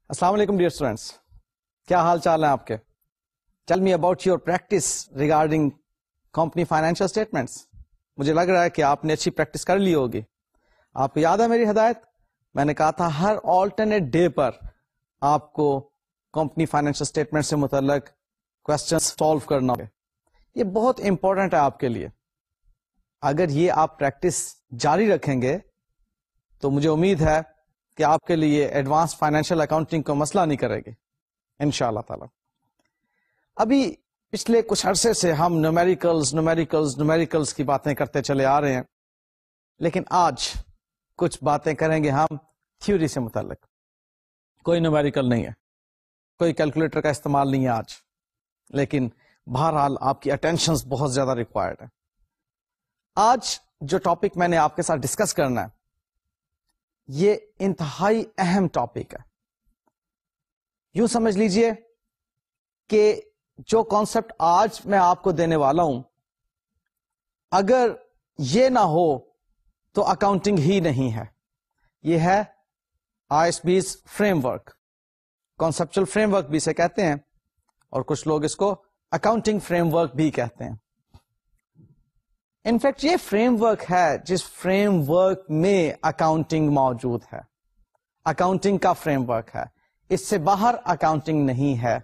السلام علیکم dear students, کیا حال چال ہیں آپ کے؟ Tell me about your practice regarding company financial statements. مجھے لگ رہا ہے کہ آپ نے اچھی پریکٹس کر لی ہوگی. آپ کو یاد ہے میری ہدایت؟ میں نے کہا تھا ہر آلٹرنیٹ ڈے پر آپ کو کمپنی فائنینشیل اسٹیٹمنٹ سے متعلق کوشچن سالو کرنا ہوگا. یہ بہت امپورٹنٹ ہے آپ کے لیے. اگر یہ آپ پریکٹس جاری رکھیں گے تو مجھے امید ہے کہ آپ کے لیے ایڈوانس فائنینشیل اکاؤنٹنگ کو مسئلہ نہیں کرے گی انشاءاللہ تعالی. ابھی پچھلے کچھ عرصے سے ہم نومیریکلز کی باتیں کرتے چلے آ رہے ہیں، لیکن آج کچھ باتیں کریں گے ہم تھیوری سے متعلق. کوئی نومیریکل نہیں ہے، کوئی کیلکولیٹر کا استعمال نہیں ہے آج، لیکن بہرحال آپ کی اٹینشن بہت زیادہ ریکوائرڈ ہے. آج جو ٹاپک میں نے آپ کے ساتھ ڈسکس کرنا ہے یہ انتہائی اہم ٹاپک ہے. یوں سمجھ لیجئے کہ جو کانسیپٹ آج میں آپ کو دینے والا ہوں، اگر یہ نہ ہو تو اکاؤنٹنگ ہی نہیں ہے. یہ ہے ISB's framework. Conceptual framework بھی اسے کہتے ہیں، اور کچھ لوگ اس کو اکاؤنٹنگ فریم ورک بھی کہتے ہیں. انفیکٹ یہ فریم ورک ہے جس فریم ورک میں اکاؤنٹنگ موجود ہے. اکاؤنٹنگ کا فریم ورک ہے، اس سے باہر اکاؤنٹنگ نہیں ہے.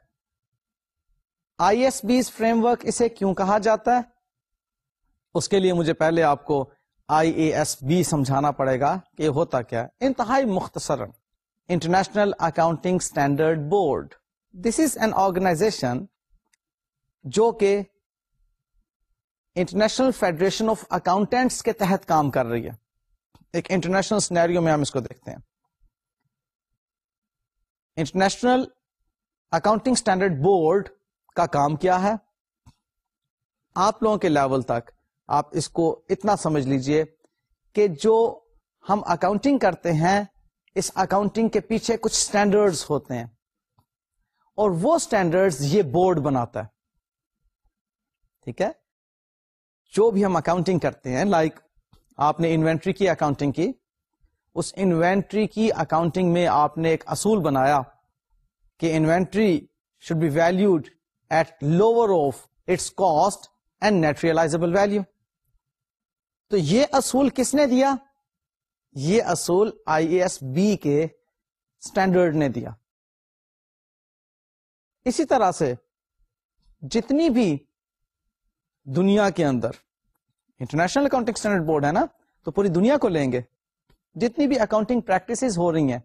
ISB's فریم ورک اسے کیوں کہا جاتا ہے؟ اس کے لیے مجھے پہلے آپ کو IASB سمجھانا پڑے گا کہ یہ ہوتا کیا ہے. انتہائی مختصراً international accounting standard board. This is an organisation جو کہ انٹرنیشنل فیڈریشن آف اکاؤنٹینٹس کے تحت کام کر رہی ہے. ایک انٹرنیشنل سینیریو میں ہم اس کو دیکھتے ہیں. انٹرنیشنل اکاؤنٹنگ اسٹینڈرڈ بورڈ کا کام کیا ہے؟ آپ لوگوں کے لیول تک آپ اس کو اتنا سمجھ لیجئے کہ جو ہم اکاؤنٹنگ کرتے ہیں، اس اکاؤنٹنگ کے پیچھے کچھ سٹینڈرڈز ہوتے ہیں، اور وہ سٹینڈرڈز یہ بورڈ بناتا ہے. ٹھیک ہے؟ جو بھی ہم اکاؤنٹنگ کرتے ہیں، لائک آپ نے انوینٹری کی اکاؤنٹنگ کی، اس انوینٹری کی اکاؤنٹنگ میں آپ نے ایک اصول بنایا کہ inventory should be valued at lower of its cost and net realisable value. تو یہ اصول کس نے دیا؟ یہ اصول IASB کے اسٹینڈرڈ نے دیا. اسی طرح سے جتنی بھی دنیا کے اندر انٹرنیشنل اکاؤنٹنگ اسٹینڈرڈ بورڈ ہے نا، تو پوری دنیا کو لیں گے، جتنی بھی اکاؤنٹنگ پریکٹسز ہو رہی ہیں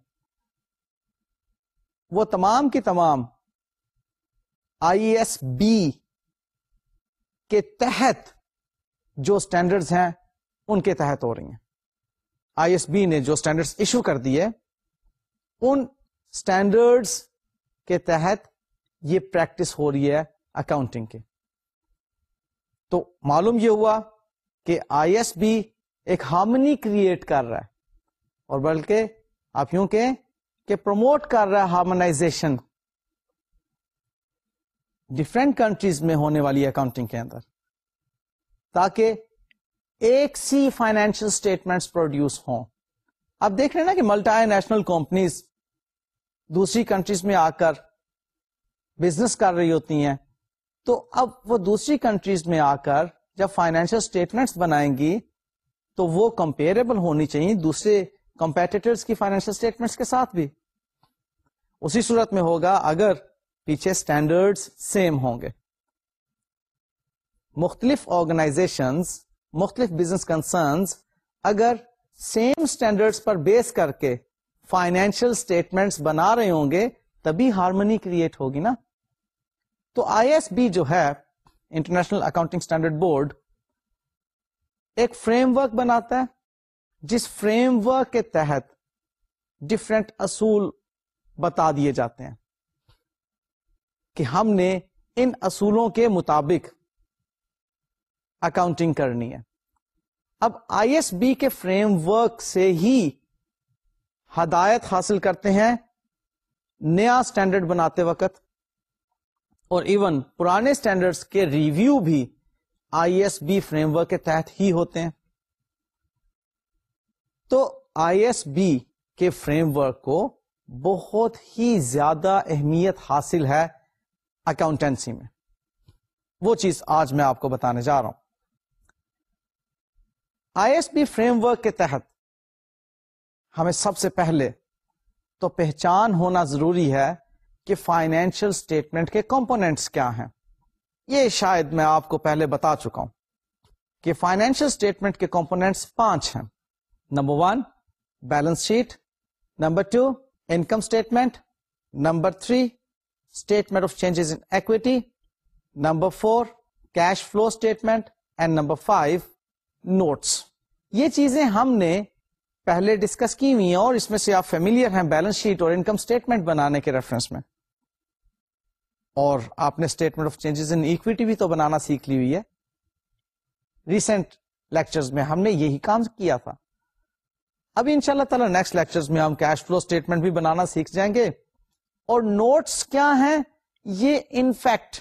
وہ تمام کی تمام IASB کے تحت جو سٹینڈرڈز ہیں ان کے تحت ہو رہی ہیں. IASB نے جو سٹینڈرڈز ایشو کر دیے، ان سٹینڈرڈز کے تحت یہ پریکٹس ہو رہی ہے اکاؤنٹنگ کی. تو معلوم یہ ہوا کہ IASB ایک ہارمنی کریٹ کر رہا ہے، اور بلکہ آپ یوں کہیں کہ پروموٹ کر رہا ہے ہارمونائزیشن ڈفرینٹ کنٹریز میں ہونے والی اکاؤنٹنگ کے اندر، تاکہ ایک سی فائنینشیل اسٹیٹمنٹس پروڈیوس ہوں. آپ دیکھ رہے ہیں نا کہ ملٹی نیشنل کمپنیز دوسری کنٹریز میں آ کر بزنس کر رہی ہوتی ہیں، تو اب وہ دوسری کنٹریز میں آ کر جب فائنینشیل اسٹیٹمنٹس بنائیں گی تو وہ کمپیریبل ہونی چاہیے دوسرے کمپیٹیٹرز کی فائنینشیل اسٹیٹمنٹس کے ساتھ بھی. اسی صورت میں ہوگا اگر پیچھے سٹینڈرڈز سیم ہوں گے. مختلف آرگنائزیشنز، مختلف بزنس کنسرنز اگر سیم سٹینڈرڈز پر بیس کر کے فائنینشیل اسٹیٹمنٹس بنا رہے ہوں گے تبھی ہارمنی کریٹ ہوگی نا. تو IASB جو ہے انٹرنیشنل اکاؤنٹنگ اسٹینڈرڈ بورڈ ایک فریم ورک بناتا ہے، جس فریم ورک کے تحت ڈفرینٹ اصول بتا دیے جاتے ہیں کہ ہم نے ان اصولوں کے مطابق اکاؤنٹنگ کرنی ہے. اب IASB کے فریم ورک سے ہی ہدایت حاصل کرتے ہیں نیا سٹینڈرڈ بناتے وقت، اور ایون پرانے سٹینڈرڈز کے ریویو بھی IASB فریم ورک کے تحت ہی ہوتے ہیں. تو IASB کے فریم ورک کو بہت ہی زیادہ اہمیت حاصل ہے اکاؤنٹنسی میں. وہ چیز آج میں آپ کو بتانے جا رہا ہوں. I S B framework کے تحت ہمیں سب سے پہلے تو پہچان ہونا ضروری ہے کہ فائنینشیل اسٹیٹمنٹ کے کمپوننٹس کیا ہیں. یہ شاید میں آپ کو پہلے بتا چکا ہوں کہ فائنینشیل اسٹیٹمنٹ کے کمپوننٹس 5 ہیں. Number 1 balance sheet, number 2 income statement, number 3 statement of changes in equity, number 4 cash flow statement, and number 5 notes. یہ چیزیں ہم نے پہلے ڈسکس کی ہوئی ہیں اور اس میں سے آپ فیملیئر ہیں بیلنس شیٹ اور انکم اسٹیٹمنٹ بنانے کے ریفرنس میں. اور آپ نے statement of changes in equity بھی تو بنانا سیکھ لی ہوئی ہے. ریسنٹ لیکچرز میں ہم نے یہی کام کیا تھا. ابھی انشاءاللہ تعالی نیکسٹ لیکچرز میں ہم کیش فلو اسٹیٹمنٹ بھی بنانا سیکھ جائیں گے. اور نوٹس کیا ہیں؟ یہ انفیکٹ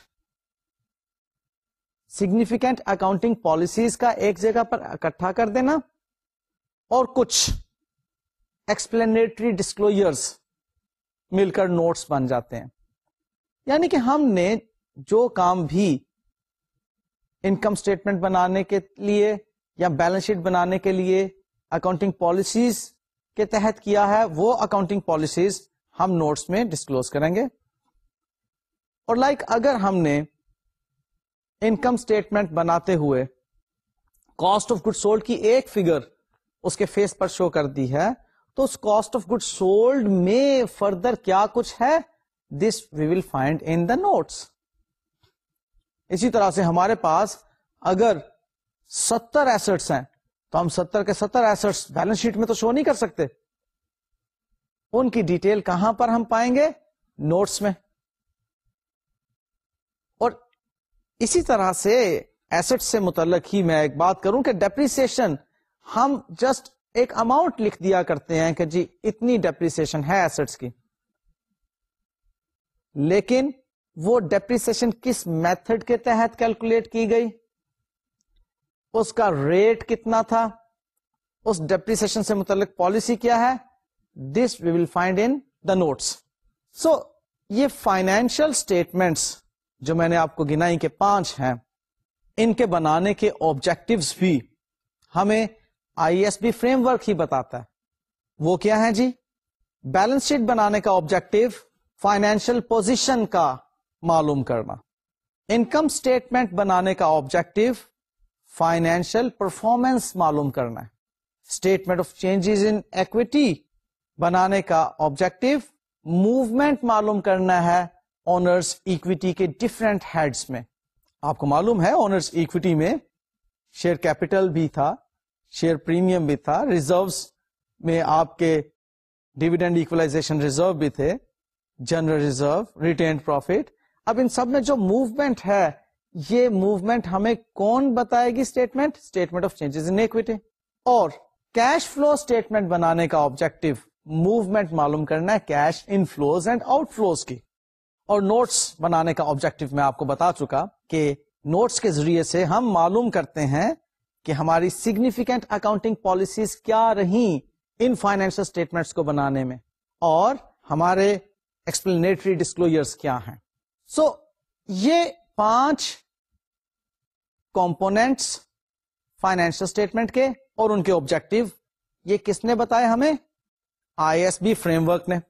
سگنیفیکینٹ اکاؤنٹنگ پالیسیز کا ایک جگہ پر اکٹھا کر دینا اور کچھ ایکسپلینیٹری ڈسکلوجرز مل کر نوٹس بن جاتے ہیں. یعنی کہ ہم نے جو کام بھی انکم اسٹیٹمنٹ بنانے کے لیے یا بیلنس شیٹ بنانے کے لیے اکاؤنٹنگ پالیسیز کے تحت کیا ہے, وہ اکاؤنٹنگ پالیسیز ہم نوٹس میں ڈسکلوز کریں گے. اور اگر ہم نے انکم اسٹیٹمنٹ بناتے ہوئے کاسٹ آف گڈ سولڈ کی ایک فگر اس کے فیس پر شو کر دی ہے, تو اس کاسٹ آف گڈ سولڈ میں فردر کیا کچھ ہے, دس وی will find in the notice. اسی طرح سے ہمارے پاس اگر 70 ایسٹس ہیں تو ہم 70 کے 70 ایسٹس بیلنس شیٹ میں تو شو نہیں کر سکتے. ان کی ڈیٹیل کہاں پر ہم پائیں گے؟ نوٹس میں. اور اسی طرح سے ایسٹ سے متعلق ہی میں ایک بات کروں کہ ڈیپریسیشن ہم جسٹ ایک اماؤنٹ لکھ دیا کرتے ہیں کہ جی اتنی ڈیپریسیشن ہے ایسٹس کی, لیکن وہ ڈیپریسیشن کس میتھڈ کے تحت کیلکولیٹ کی گئی, اس کا ریٹ کتنا تھا, اس ڈیپریسیشن سے متعلق پالیسی کیا ہے, دس وی will find in the notice. سو یہ فائنینشیل اسٹیٹمنٹس جو میں نے آپ کو گنائی کے 5 ہیں, ان کے بنانے کے آبجیکٹیوز بھی ہمیں I S B framework ہی بتاتا ہے. وہ کیا ہے جی؟ بیلنس شیٹ بنانے کا آبجیکٹیو فائنینشیل پوزیشن کا معلوم کرنا. انکم اسٹیٹمنٹ بنانے کا آبجیکٹیو فائنینشیل پرفارمنس معلوم کرنا ہے. Statement of changes in equity بنانے کا آبجیکٹیو موومنٹ معلوم کرنا ہے اونرز ایکویٹی کے ڈفرینٹ ہیڈز میں. آپ کو معلوم ہے اونرز ایکویٹی میں شیئر کیپٹل بھی تھا, شیئر پریمیم بھی تھا, ریزروز میں آپ کے ڈیویڈنڈ ایکولائزیشن ریزرو بھی تھے, جنرل ریزرو, ریٹینڈ پروفٹ. اب ان سب میں جو موومنٹ ہے, یہ موومنٹ ہمیں کون بتائے گی؟ Statement of changes in equity. اور کیش فلو اسٹیٹمنٹ بنانے کا آبجیکٹیو موومنٹ معلوم کرنا ہے cash inflows and outflows کی. اور نوٹس بنانے کا آبجیکٹیو میں آپ کو بتا چکا کہ نوٹس کے ذریعے سے ہم معلوم کرتے ہیں کہ ہماری سگنیفیکینٹ اکاؤنٹنگ پالیسیز کیا رہیں ان فائنینشیل اسٹیٹمنٹس کو بنانے میں, اور ہمارے ایکسپلینیٹری ڈسکلوجرز کیا ہیں. سو یہ 5 کمپوننٹس فائنینشیل اسٹیٹمنٹ کے اور ان کے آبجیکٹیو, یہ کس نے بتائے ہمیں؟ I S B framework نے.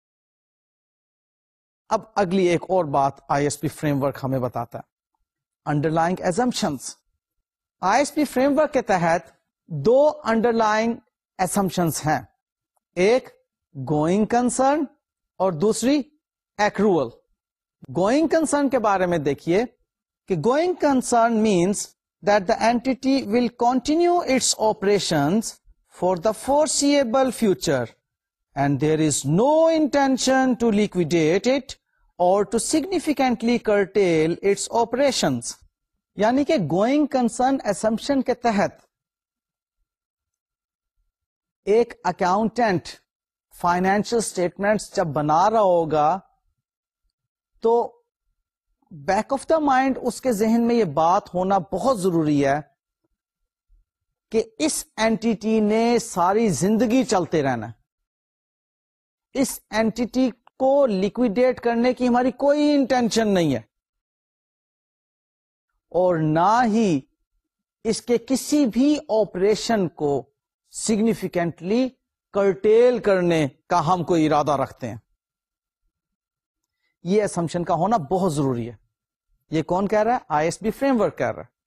اب اگلی ایک اور بات I S B framework ہمیں بتاتا ہے, underlying assumptions. I S B framework کے تحت 2 انڈرلائنگ ایزمپشنس ہیں, ایک گوئنگ کنسرن اور دوسری ایکروول. گوئنگ کنسرن کے بارے میں دیکھیے کہ going concern means that the entity will continue its operations for the foreseeable future and there is no intention to liquidate it or to significantly curtail its operations. یعنی کہ going concern assumption کے تحت ایک accountant financial statements جب بنا رہا ہوگا تو بیک آف دا مائنڈ اس کے ذہن میں یہ بات ہونا بہت ضروری ہے کہ اس اینٹیٹی نے ساری زندگی چلتے رہنا ہے, اس اینٹی کو لیکویڈیٹ کرنے کی ہماری کوئی انٹینشن نہیں ہے، اور نہ ہی اس کے کسی بھی آپریشن کو سگنیفیکینٹلی کرٹیل کرنے کا ہم کوئی ارادہ رکھتے ہیں. یہ اسمپشن کا ہونا بہت ضروری ہے. یہ کون کہہ رہا ہے؟ I S B framework کہہ رہا ہے.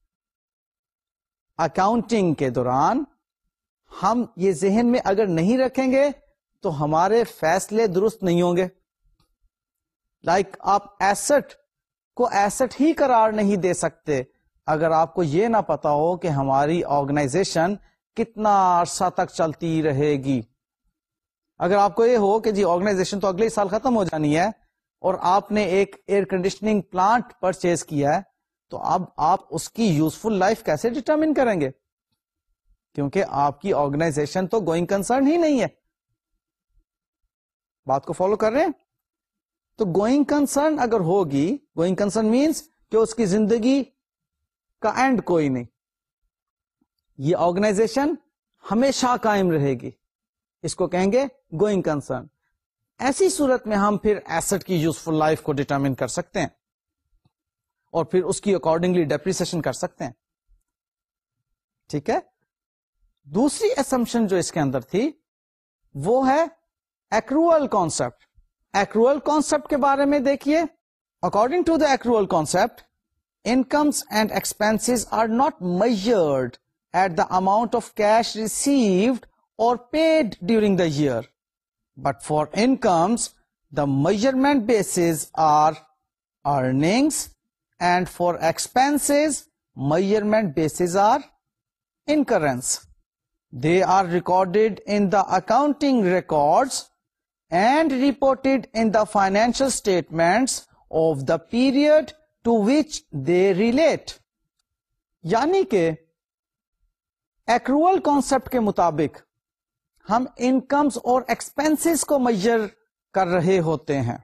اکاؤنٹنگ کے دوران ہم یہ ذہن میں اگر نہیں رکھیں گے تو ہمارے فیصلے درست نہیں ہوں گے. لائک آپ ایسٹ کو ایسٹ ہی قرار نہیں دے سکتے اگر آپ کو یہ نہ پتا ہو کہ ہماری آرگنائزیشن کتنا عرصہ تک چلتی رہے گی. اگر آپ کو یہ ہو کہ جی آرگنائزیشن تو اگلے سال ختم ہو جانی ہے اور آپ نے ایک ایئر کنڈیشننگ پلانٹ پرچیز کیا ہے، تو اب آپ اس کی یوزفل لائف کیسے ڈٹرمن کریں گے؟ کیونکہ آپ کی آرگنائزیشن تو گوئنگ کنسرن ہی نہیں ہے. بات کو فالو کر رہے ہیں؟ تو گوئنگ کنسرن اگر ہوگی، گوئنگ کنسرن مینس کہ اس کی زندگی کا اینڈ کوئی نہیں، یہ آرگنائزیشن ہمیشہ قائم رہے گی، اس کو کہیں گے گوئنگ کنسرن. ایسی صورت میں ہم پھر ایسٹ کی یوزفل لائف کو ڈٹرمن کر سکتے ہیں اور پھر اس کی اکارڈنگلی ڈیپریسیشن کر سکتے ہیں. ٹھیک ہے. دوسری اسمپشن جو اس کے اندر تھی وہ ہے ایکروئل کانسیپٹ. ایکروئل کانسیپٹ کے بارے میں دیکھیے. According to the accrual concept, incomes and expenses are not measured at the amount of cash received or paid during the year. But for incomes, the measurement bases are earnings, and for expenses, measurement bases are incurrence. They are recorded in the accounting records and reported in the financial statements of the period to which they relate. یعنی کہ accrual concept کے مطابق ہم incomes اور expenses کو major کر رہے ہوتے ہیں،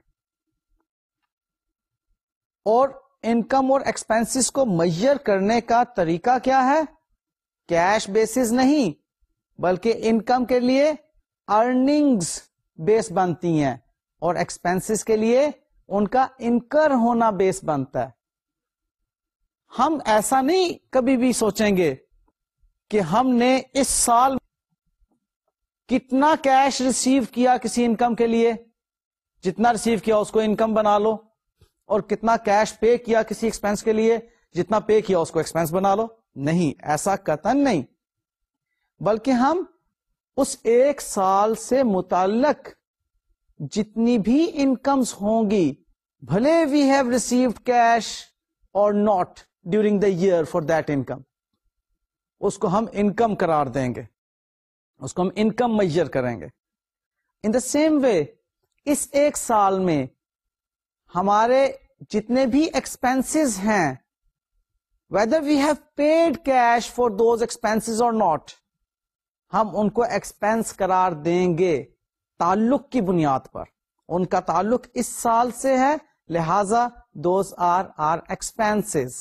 اور انکم اور ایکسپینسز کو میجر کرنے کا طریقہ کیا ہے؟ کیش بیسز نہیں، بلکہ انکم کے لیے ارننگز بیس بنتی ہیں اور ایکسپینسز کے لیے ان کا انکر ہونا بیس بنتا ہے. ہم ایسا نہیں کبھی بھی سوچیں گے کہ ہم نے اس سال کتنا کیش ریسیو کیا کسی انکم کے لیے، جتنا ریسیو کیا اس کو انکم بنا لو، اور کتنا کیش پے کیا کسی ایکسپینس کے لیے، جتنا پے کیا اس کو ایکسپینس بنا لو. نہیں، ایسا قطعاً نہیں، بلکہ ہم اس ایک سال سے متعلق جتنی بھی انکمز ہوں گی، بھلے we have received cash or not during the year for that income, اس کو ہم انکم قرار دیں گے، اس کو ہم انکم میجر کریں گے. ان دا سیم وے اس ایک سال میں ہمارے جتنے بھی ایکسپینسز ہیں، whether we have paid cash for those expenses or not، ہم ان کو ایکسپینس قرار دیں گے تعلق کی بنیاد پر. ان کا تعلق اس سال سے ہے، لہذا those are our expenses.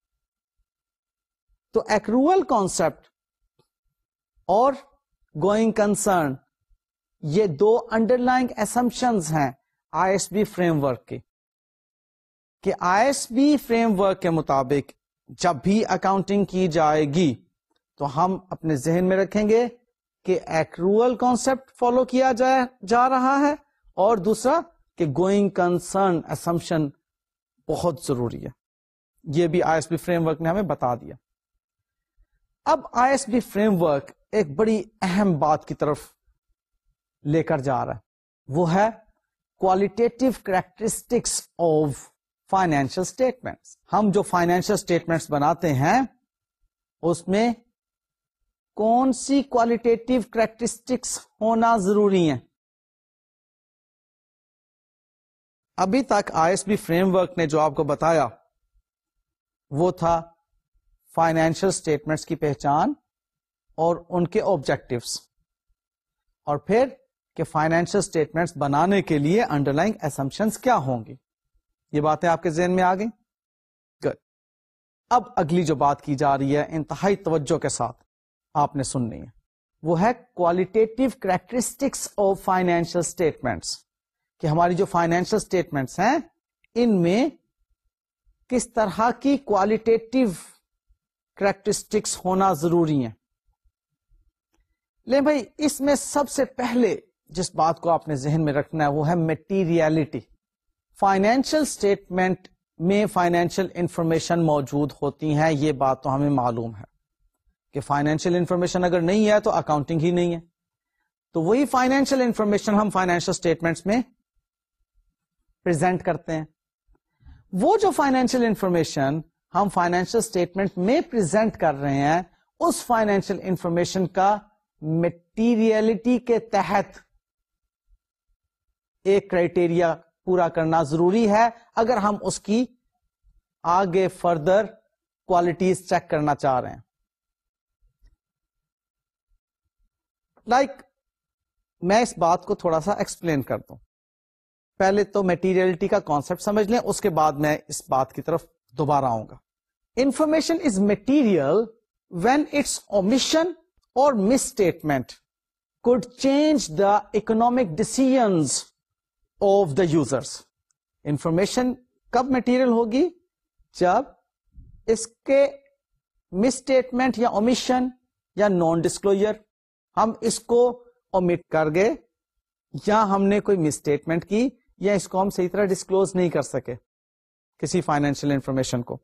تو ایکروئل کانسیپٹ اور گوئنگ کنسرن یہ دو انڈر لائنگ ایسمپشنز ہیں I S B framework کی، کہ I S B framework کے مطابق جب بھی اکاؤنٹنگ کی جائے گی تو ہم اپنے ذہن میں رکھیں گے کہ ایکروئل کانسیپٹ فالو کیا جا رہا ہے، اور دوسرا کہ گوئنگ کنسرن اسمپشن بہت ضروری ہے. یہ بھی I S B framework نے ہمیں بتا دیا. اب I S B framework ایک بڑی اہم بات کی طرف لے کر جا رہا ہے، وہ ہے qualitative characteristics of financial statements. ہم جو فائنینشیل اسٹیٹمنٹس بناتے ہیں اس میں کون سی کوالٹیٹیو کریکٹرسٹکس ہونا ضروری ہیں؟ ابھی تک I S B framework نے جو آپ کو بتایا وہ تھا فائنینشیل اسٹیٹمنٹس کی پہچان اور ان کے آبجیکٹوس، اور پھر کہ فائنینشیل اسٹیٹمنٹس بنانے کے لیے انڈر لائنگ ایسمپشنز کیا ہوں گی. یہ باتیں آپ کے ذہن میں آ گئی؟ گڈ. اب اگلی جو بات کی جا رہی ہے انتہائی توجہ کے ساتھ آپ نے سننی ہے، وہ ہے qualitative characteristics of financial statements, کہ ہماری جو فائنینشیل اسٹیٹمنٹس ہیں ان میں کس طرح کی کوالٹیٹیو کریکٹرسٹکس ہونا ضروری ہیں. لے بھائی اس میں سب سے پہلے جس بات کو آپ نے ذہن میں رکھنا ہے وہ ہے میٹیریلٹی. فائنینشیل اسٹیٹمنٹ میں فائنینشیل انفارمیشن موجود ہوتی ہیں، یہ بات تو ہمیں معلوم ہے کہ فائنینشیل انفارمیشن اگر نہیں ہے تو اکاؤنٹنگ ہی نہیں ہے. تو وہی فائنینشیل انفارمیشن ہم فائنینشیل اسٹیٹمنٹس میں پریزنٹ کرتے ہیں. وہ جو فائنینشیل انفارمیشن ہم فائنینشیل اسٹیٹمنٹ میں پریزنٹ کر رہے ہیں اس فائنینشیل انفارمیشن کا میٹیریلٹی کے تحت ایک کرائٹیریا پورا کرنا ضروری ہے اگر ہم اس کی آگے فردر کوالٹیز چیک کرنا چاہ رہے ہیں. میں اس بات کو تھوڑا سا ایکسپلین کر دوں. پہلے تو میٹیریلٹی کا کانسیپٹ سمجھ لیں، اس کے بعد میں اس بات کی طرف دوبارہ آؤں گا. Information is material when its omission or misstatement could change the economic decisions of the users. Information کب میٹیریل ہوگی؟ جب اس کے مس اسٹیٹمنٹ یا اومیشن یا نان ڈسکلوجر، ہم اس کو اومٹ کر گئے یا ہم نے کوئی مس اسٹیٹمنٹ کی یا اس کو ہم صحیح طرح ڈسکلوز نہیں کر سکے کسی فائنینشیل انفارمیشن کو.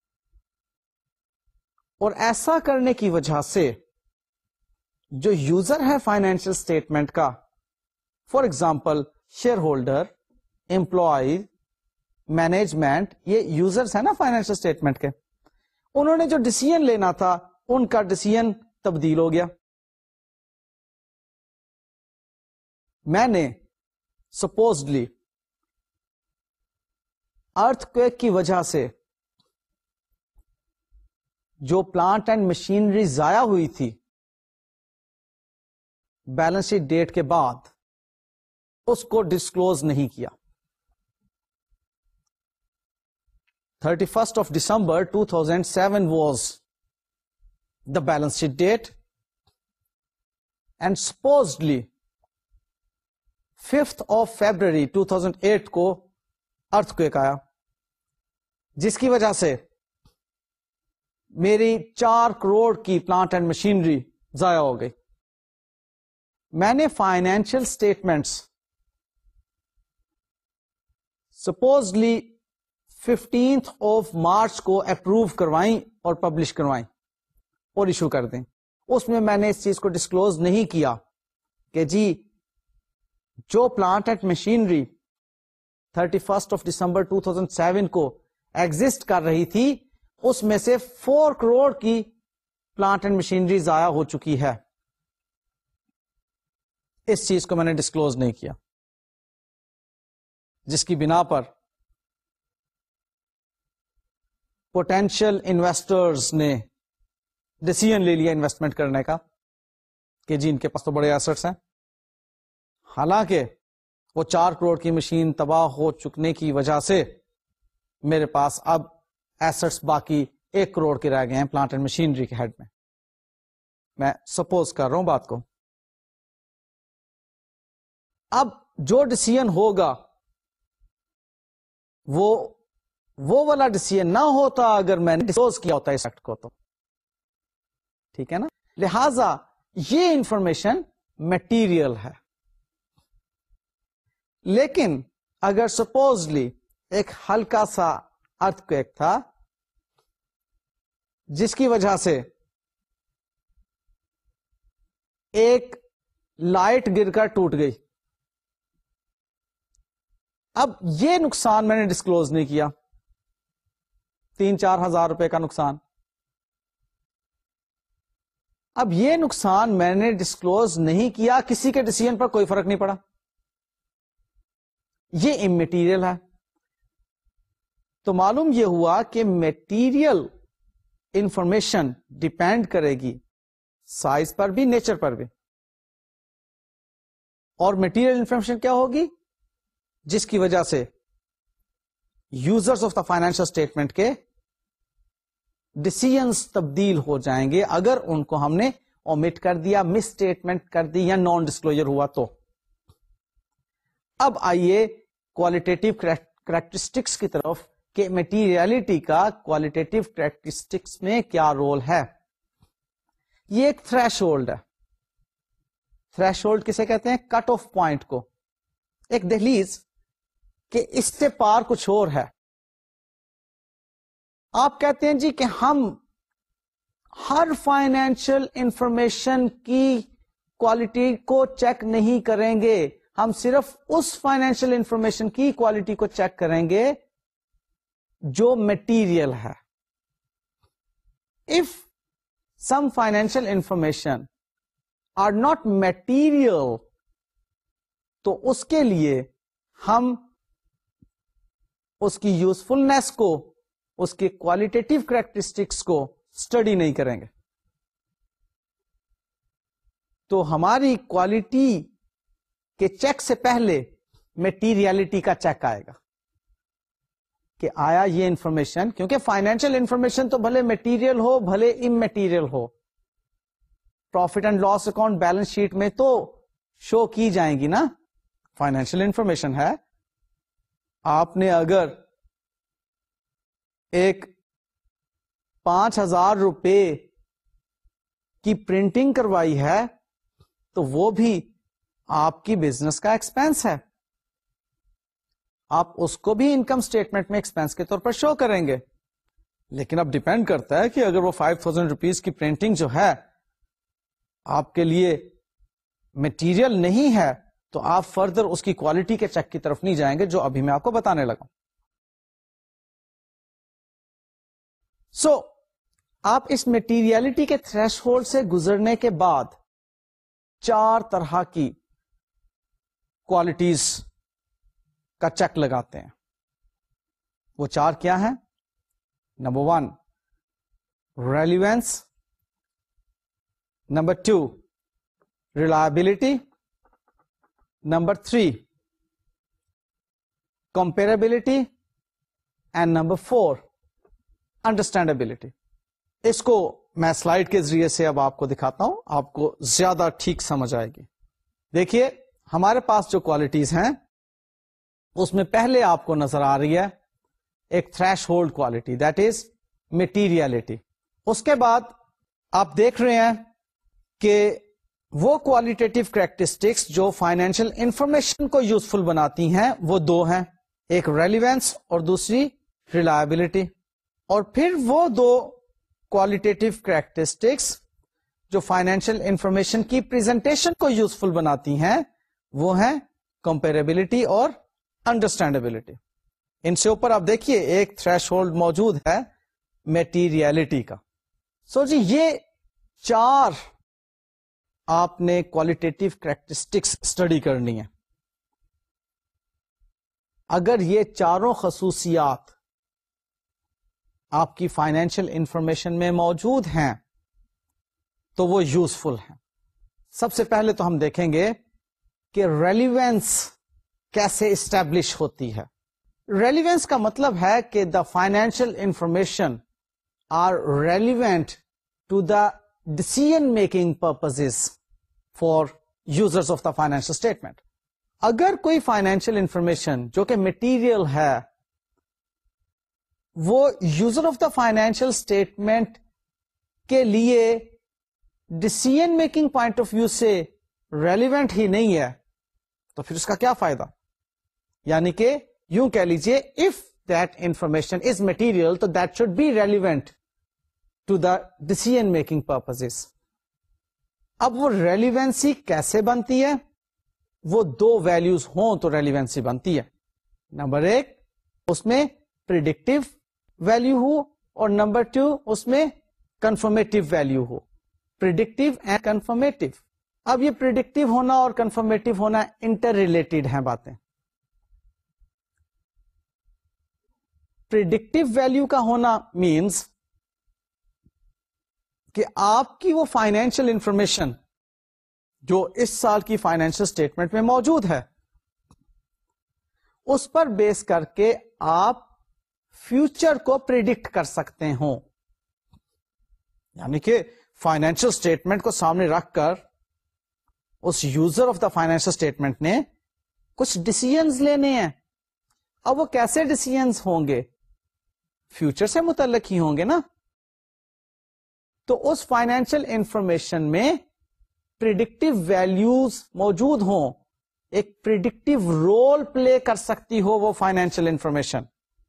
اور ایسا کرنے کی وجہ سے جو یوزر ہے فائنینشیل اسٹیٹمنٹ کا، for example shareholder, employee, management, یہ یوزرز ہیں نا فائنینشیل اسٹیٹمنٹ کے، انہوں نے جو ڈیسیژن لینا تھا ان کا ڈیسیژن تبدیل ہو گیا. میں نے سپوزلی ارتھ کویک کی وجہ سے جو پلانٹ اینڈ مشینری ضائع ہوئی تھی بیلنس شیٹ ڈیٹ کے بعد اس کو ڈسکلوز نہیں کیا. 31st of December 2007 was the balance sheet date, and supposedly 5th of February 2008 کو earthquake آیا جس کی وجہ سے میری 4 کروڑ کی پلانٹ اینڈ مشینری ضائع ہو گئی. میں نے financial statements supposedly 15th of March کو اپروو کروائیں اور پبلش کروائیں اور ایشو کر دیں. اس میں نے اس چیز کو ڈسکلوز نہیں کیا کہ جی جو plant and machinery 31st of December 2007 کو ایگزسٹ کر رہی تھی اس میں سے 4 کروڑ کی پلانٹ اینڈ مشینری ضائع ہو چکی ہے. اس چیز کو میں نے ڈسکلوز نہیں کیا، جس کی بنا پر پوٹینشیل انویسٹرز نے ڈیسیژن لے لیا انویسٹمنٹ کرنے کا کہ جی ان کے پاس تو بڑے ایسٹس ہیں، حالانکہ وہ 4 کروڑ کی مشین تباہ ہو چکنے کی وجہ سے میرے پاس اب ایسٹس باقی 1 کروڑ کے رہ گئے ہیں پلانٹ اینڈ مشینری کے ہیڈ میں سپوز کر رہا ہوں بات کو. اب جو ڈیسیژن ہوگا وہ والا ڈیسیژن نہ ہوتا اگر میں نے ڈسکلوز کیا ہوتا اس ایکٹ کو تو ٹھیک ہے نا. لہذا یہ انفارمیشن میٹیریل ہے. لیکن اگر سپوزلی ایک ہلکا سا ارتھکویک تھا جس کی وجہ سے ایک لائٹ گر کر ٹوٹ گئی، اب یہ نقصان میں نے ڈسکلوز نہیں کیا، 3-4 ہزار روپے کا نقصان. اب یہ نقصان میں نے ڈسکلوز نہیں کیا، کسی کے ڈیسیژن پر کوئی فرق نہیں پڑا، یہ اممیٹیریل ہے. تو معلوم یہ ہوا کہ میٹیریل انفارمیشن ڈیپینڈ کرے گی سائز پر بھی، نیچر پر بھی. اور میٹیریل انفارمیشن کیا ہوگی؟ جس کی وجہ سے users of the financial statement کے ڈیسیژنز تبدیل ہو جائیں گے اگر ان کو ہم نے اومٹ کر دیا, مس اسٹیٹمنٹ کر دی یا نان ڈسکلوجر ہوا تو. اب آئیے کوالٹیٹیو کریکٹرسٹکس کی طرف کہ میٹیریلٹی کا کوالٹیٹیو کریکٹرسٹکس میں کیا رول ہے. یہ ایک تھریش ہولڈ ہے. تھریش ہولڈ کسے کہتے ہیں؟ کٹ آف پوائنٹ کو, ایک دہلیز کہ اس سے پار کچھ اور ہے. آپ کہتے ہیں جی کہ ہم ہر فائنینشیل انفارمیشن کی کوالٹی کو چیک نہیں کریں گے, ہم صرف اس فائنینشیل انفارمیشن کی کوالٹی کو چیک کریں گے جو میٹیریل ہے. If some financial information are not material, تو اس کے لیے ہم اس کی یوزفلنس کو, اس کے کوالٹیٹیو کریکٹرسٹکس کو اسٹڈی نہیں کریں گے. تو ہماری کوالٹی کے چیک سے پہلے میٹیریلٹی کا چیک آئے گا کہ آیا یہ انفارمیشن, کیونکہ فائنینشیل انفارمیشن تو بھلے میٹیریل ہو بھلے اممیٹیریل ہو, profit and loss account balance sheet میں تو شو کی جائیں گی نا, فائنینشیل انفارمیشن ہے. آپ نے اگر ایک 5,000 روپے کی پرنٹنگ کروائی ہے تو وہ بھی آپ کی بزنس کا ایکسپینس ہے, آپ اس کو بھی انکم اسٹیٹمنٹ میں ایکسپینس کے طور پر شو کریں گے. لیکن اب ڈیپینڈ کرتا ہے کہ اگر وہ 5,000 روپیز کی پرنٹنگ جو ہے آپ کے لیے میٹیریل نہیں ہے تو آپ فردر اس کی کوالٹی کے چیک کی طرف نہیں جائیں گے, جو ابھی میں آپ کو بتانے لگا. سو آپ اس میٹیریلٹی کے تھریش ہولڈ سے گزرنے کے بعد 4 طرح کی کوالٹیز کا چیک لگاتے ہیں. وہ 4 کیا ہیں؟ Number 1 relevance, number 2 reliability, number 3 comparability, and number 4 understandability. اس کو میں سلائیڈ کے ذریعے سے اب آپ کو دکھاتا ہوں, آپ کو زیادہ ٹھیک سمجھ آئے گی. دیکھیے ہمارے پاس جو کوالٹیز ہیں اس میں پہلے آپ کو نظر آ رہی ہے ایک threshold quality, that is materiality. اس کے بعد آپ دیکھ رہے ہیں کہ وہ کوالٹیٹیو کریکٹرسٹکس جو فائنینشیل انفارمیشن کو یوزفل بناتی ہیں وہ 2 ہیں, ایک ریلیونس اور دوسری ریلائبلٹی. اور پھر وہ 2 کوالٹیٹیو کریکٹرسٹکس جو فائنینشیل انفارمیشن کی پریزنٹیشن کو یوزفل بناتی ہیں وہ ہیں کمپیریبلٹی اور انڈرسٹینڈیبلٹی. ان سے اوپر آپ دیکھیے ایک تھریش ہولڈ موجود ہے میٹیریلٹی کا. سو جی یہ 4 آپ نے کوالٹیٹیو کریکٹرسٹکس اسٹڈی کرنی ہے. اگر یہ چاروں خصوصیات آپ کی فائنینشیل انفارمیشن میں موجود ہیں تو وہ یوزفل ہیں. سب سے پہلے تو ہم دیکھیں گے کہ ریلیونس کیسے اسٹیبلش ہوتی ہے. ریلیونس کا مطلب ہے کہ the financial information are relevant to the decision making purposes for users of the financial statement. اگر کوئی فائنینشیل انفارمیشن جو کہ مٹیریل ہے وہ user of the financial statement کے لیے decision making point of view سے ریلیونٹ ہی نہیں ہے تو پھر اس کا کیا فائدہ. یعنی کہ یوں کہہ لیجیے if that information is material تو that should be relevant to the decision making purposes. اب وہ ریلیونسی کیسے بنتی ہے؟ وہ 2 ویلیوز ہوں تو ریلیونسی بنتی ہے. نمبر 1 اس میں پریڈکٹیو ویلیو ہو اور نمبر 2 اس میں کنفرمیٹیو ویلیو ہو. Predictive and confirmative. اب یہ پریڈکٹیو ہونا اور کنفرمیٹیو ہونا انٹر ریلیٹڈ ہیں باتیں. پریڈکٹیو ویلیو کا ہونا مینز کہ آپ کی وہ فائنینشیل انفارمیشن جو اس سال کی فائنینشیل اسٹیٹمنٹ میں موجود ہے اس پر بیس کر کے آپ فیوچر کو پریڈکٹ کر سکتے ہوں. یعنی کہ فائنینشیل اسٹیٹمنٹ کو سامنے رکھ کر اس user of the financial statement نے کچھ ڈیسیژنز لینے ہیں. اب وہ کیسے ڈیسیژنز ہوں گے؟ فیوچر سے متعلق ہی ہوں گے نا. تو اس فائنینشیل انفارمیشن میں پریڈکٹیو ویلیوز موجود ہوں, ایک پریڈکٹیو رول پلے کر سکتی ہو وہ فائنینشیل انفارمیشن.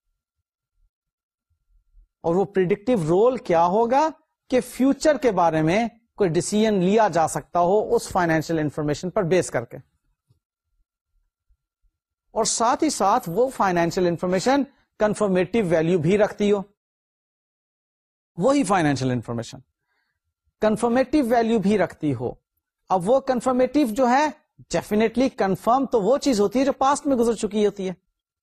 اور وہ پریڈکٹیو رول کیا ہوگا کہ فیوچر کے بارے میں کوئی ڈیسیژن لیا جا سکتا ہو اس فائنینشیل انفارمیشن پر بیس کر کے. اور ساتھ ہی ساتھ وہ فائنینشیل انفارمیشن کنفرمیٹیو ویلیو بھی رکھتی ہو. وہی فائنینشیل انفارمیشن کنفرمیٹیو ویلیو بھی رکھتی ہو. اب وہ کنفرمیٹیو جو ہے ڈیفینیٹلی کنفرم تو وہ چیز ہوتی ہے جو پاسٹ میں گزر چکی ہوتی ہے.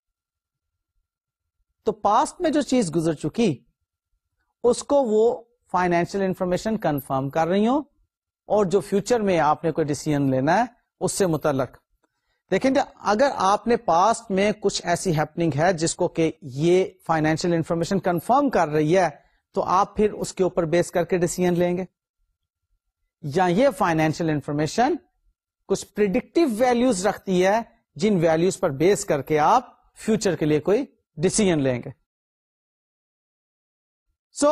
تو پاسٹ میں جو چیز گزر چکی اس کو وہ فائنینشیل انفارمیشن کنفرم کر رہی ہوں, اور جو فیوچر میں آپ نے کوئی ڈیسیژن لینا ہے اس سے متعلق. دیکھیں اگر آپ نے پاسٹ میں کچھ ایسی ہیپننگ ہے جس کو کہ یہ فائنینشیل انفارمیشن کنفرم کر رہی ہے, تو آپ پھر اس کے اوپر بیس کر کے ڈیسیژن لیں گے. یا یہ فائنینشیل انفارمیشن کچھ پریڈکٹیو ویلیوز رکھتی ہے جن ویلیوز پر بیس کر کے آپ فیوچر کے لیے کوئی ڈیسیژن لیں گے. سو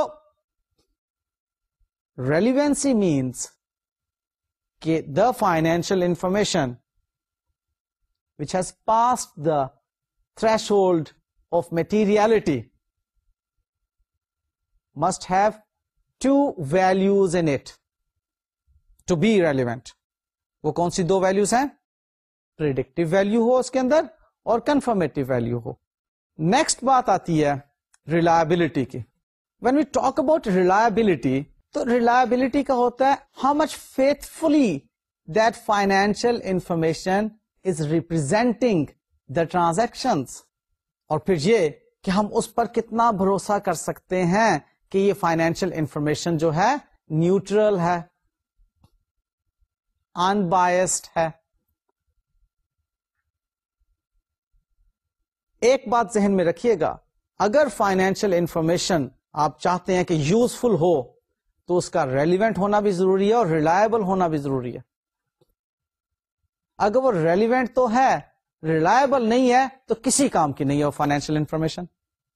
ریلیوینسی مینس کہ the financial information which has passed the threshold of materiality must have two values in it to be relevant. وہ کون سی دو ویلیوز ہیں؟ پریڈکٹیو ویلیو ہو اس کے اندر اور کنفرمیٹیو ویلیو ہو. نیکسٹ بات آتی ہے ریلائبلٹی کی. When we talk about reliability, تو ریلائبلٹی کا ہوتا ہے how much faithfully that financial information is representing the transactions. اور پھر یہ کہ ہم اس پر کتنا بھروسہ کر سکتے ہیں کہ یہ فائنینشیل انفارمیشن جو ہے نیوٹرل ہے, انبائسڈ ہے. ایک بات ذہن میں رکھیے گا, اگر فائنینشیل انفارمیشن آپ چاہتے ہیں کہ یوزفل ہو تو اس کا ریلیونٹ ہونا بھی ضروری ہے اور ریلائبل ہونا بھی ضروری ہے. اگر وہ ریلیونٹ تو ہے, ریلائبل نہیں ہے تو کسی کام کی نہیں ہے وہ فائنینشیل انفارمیشن.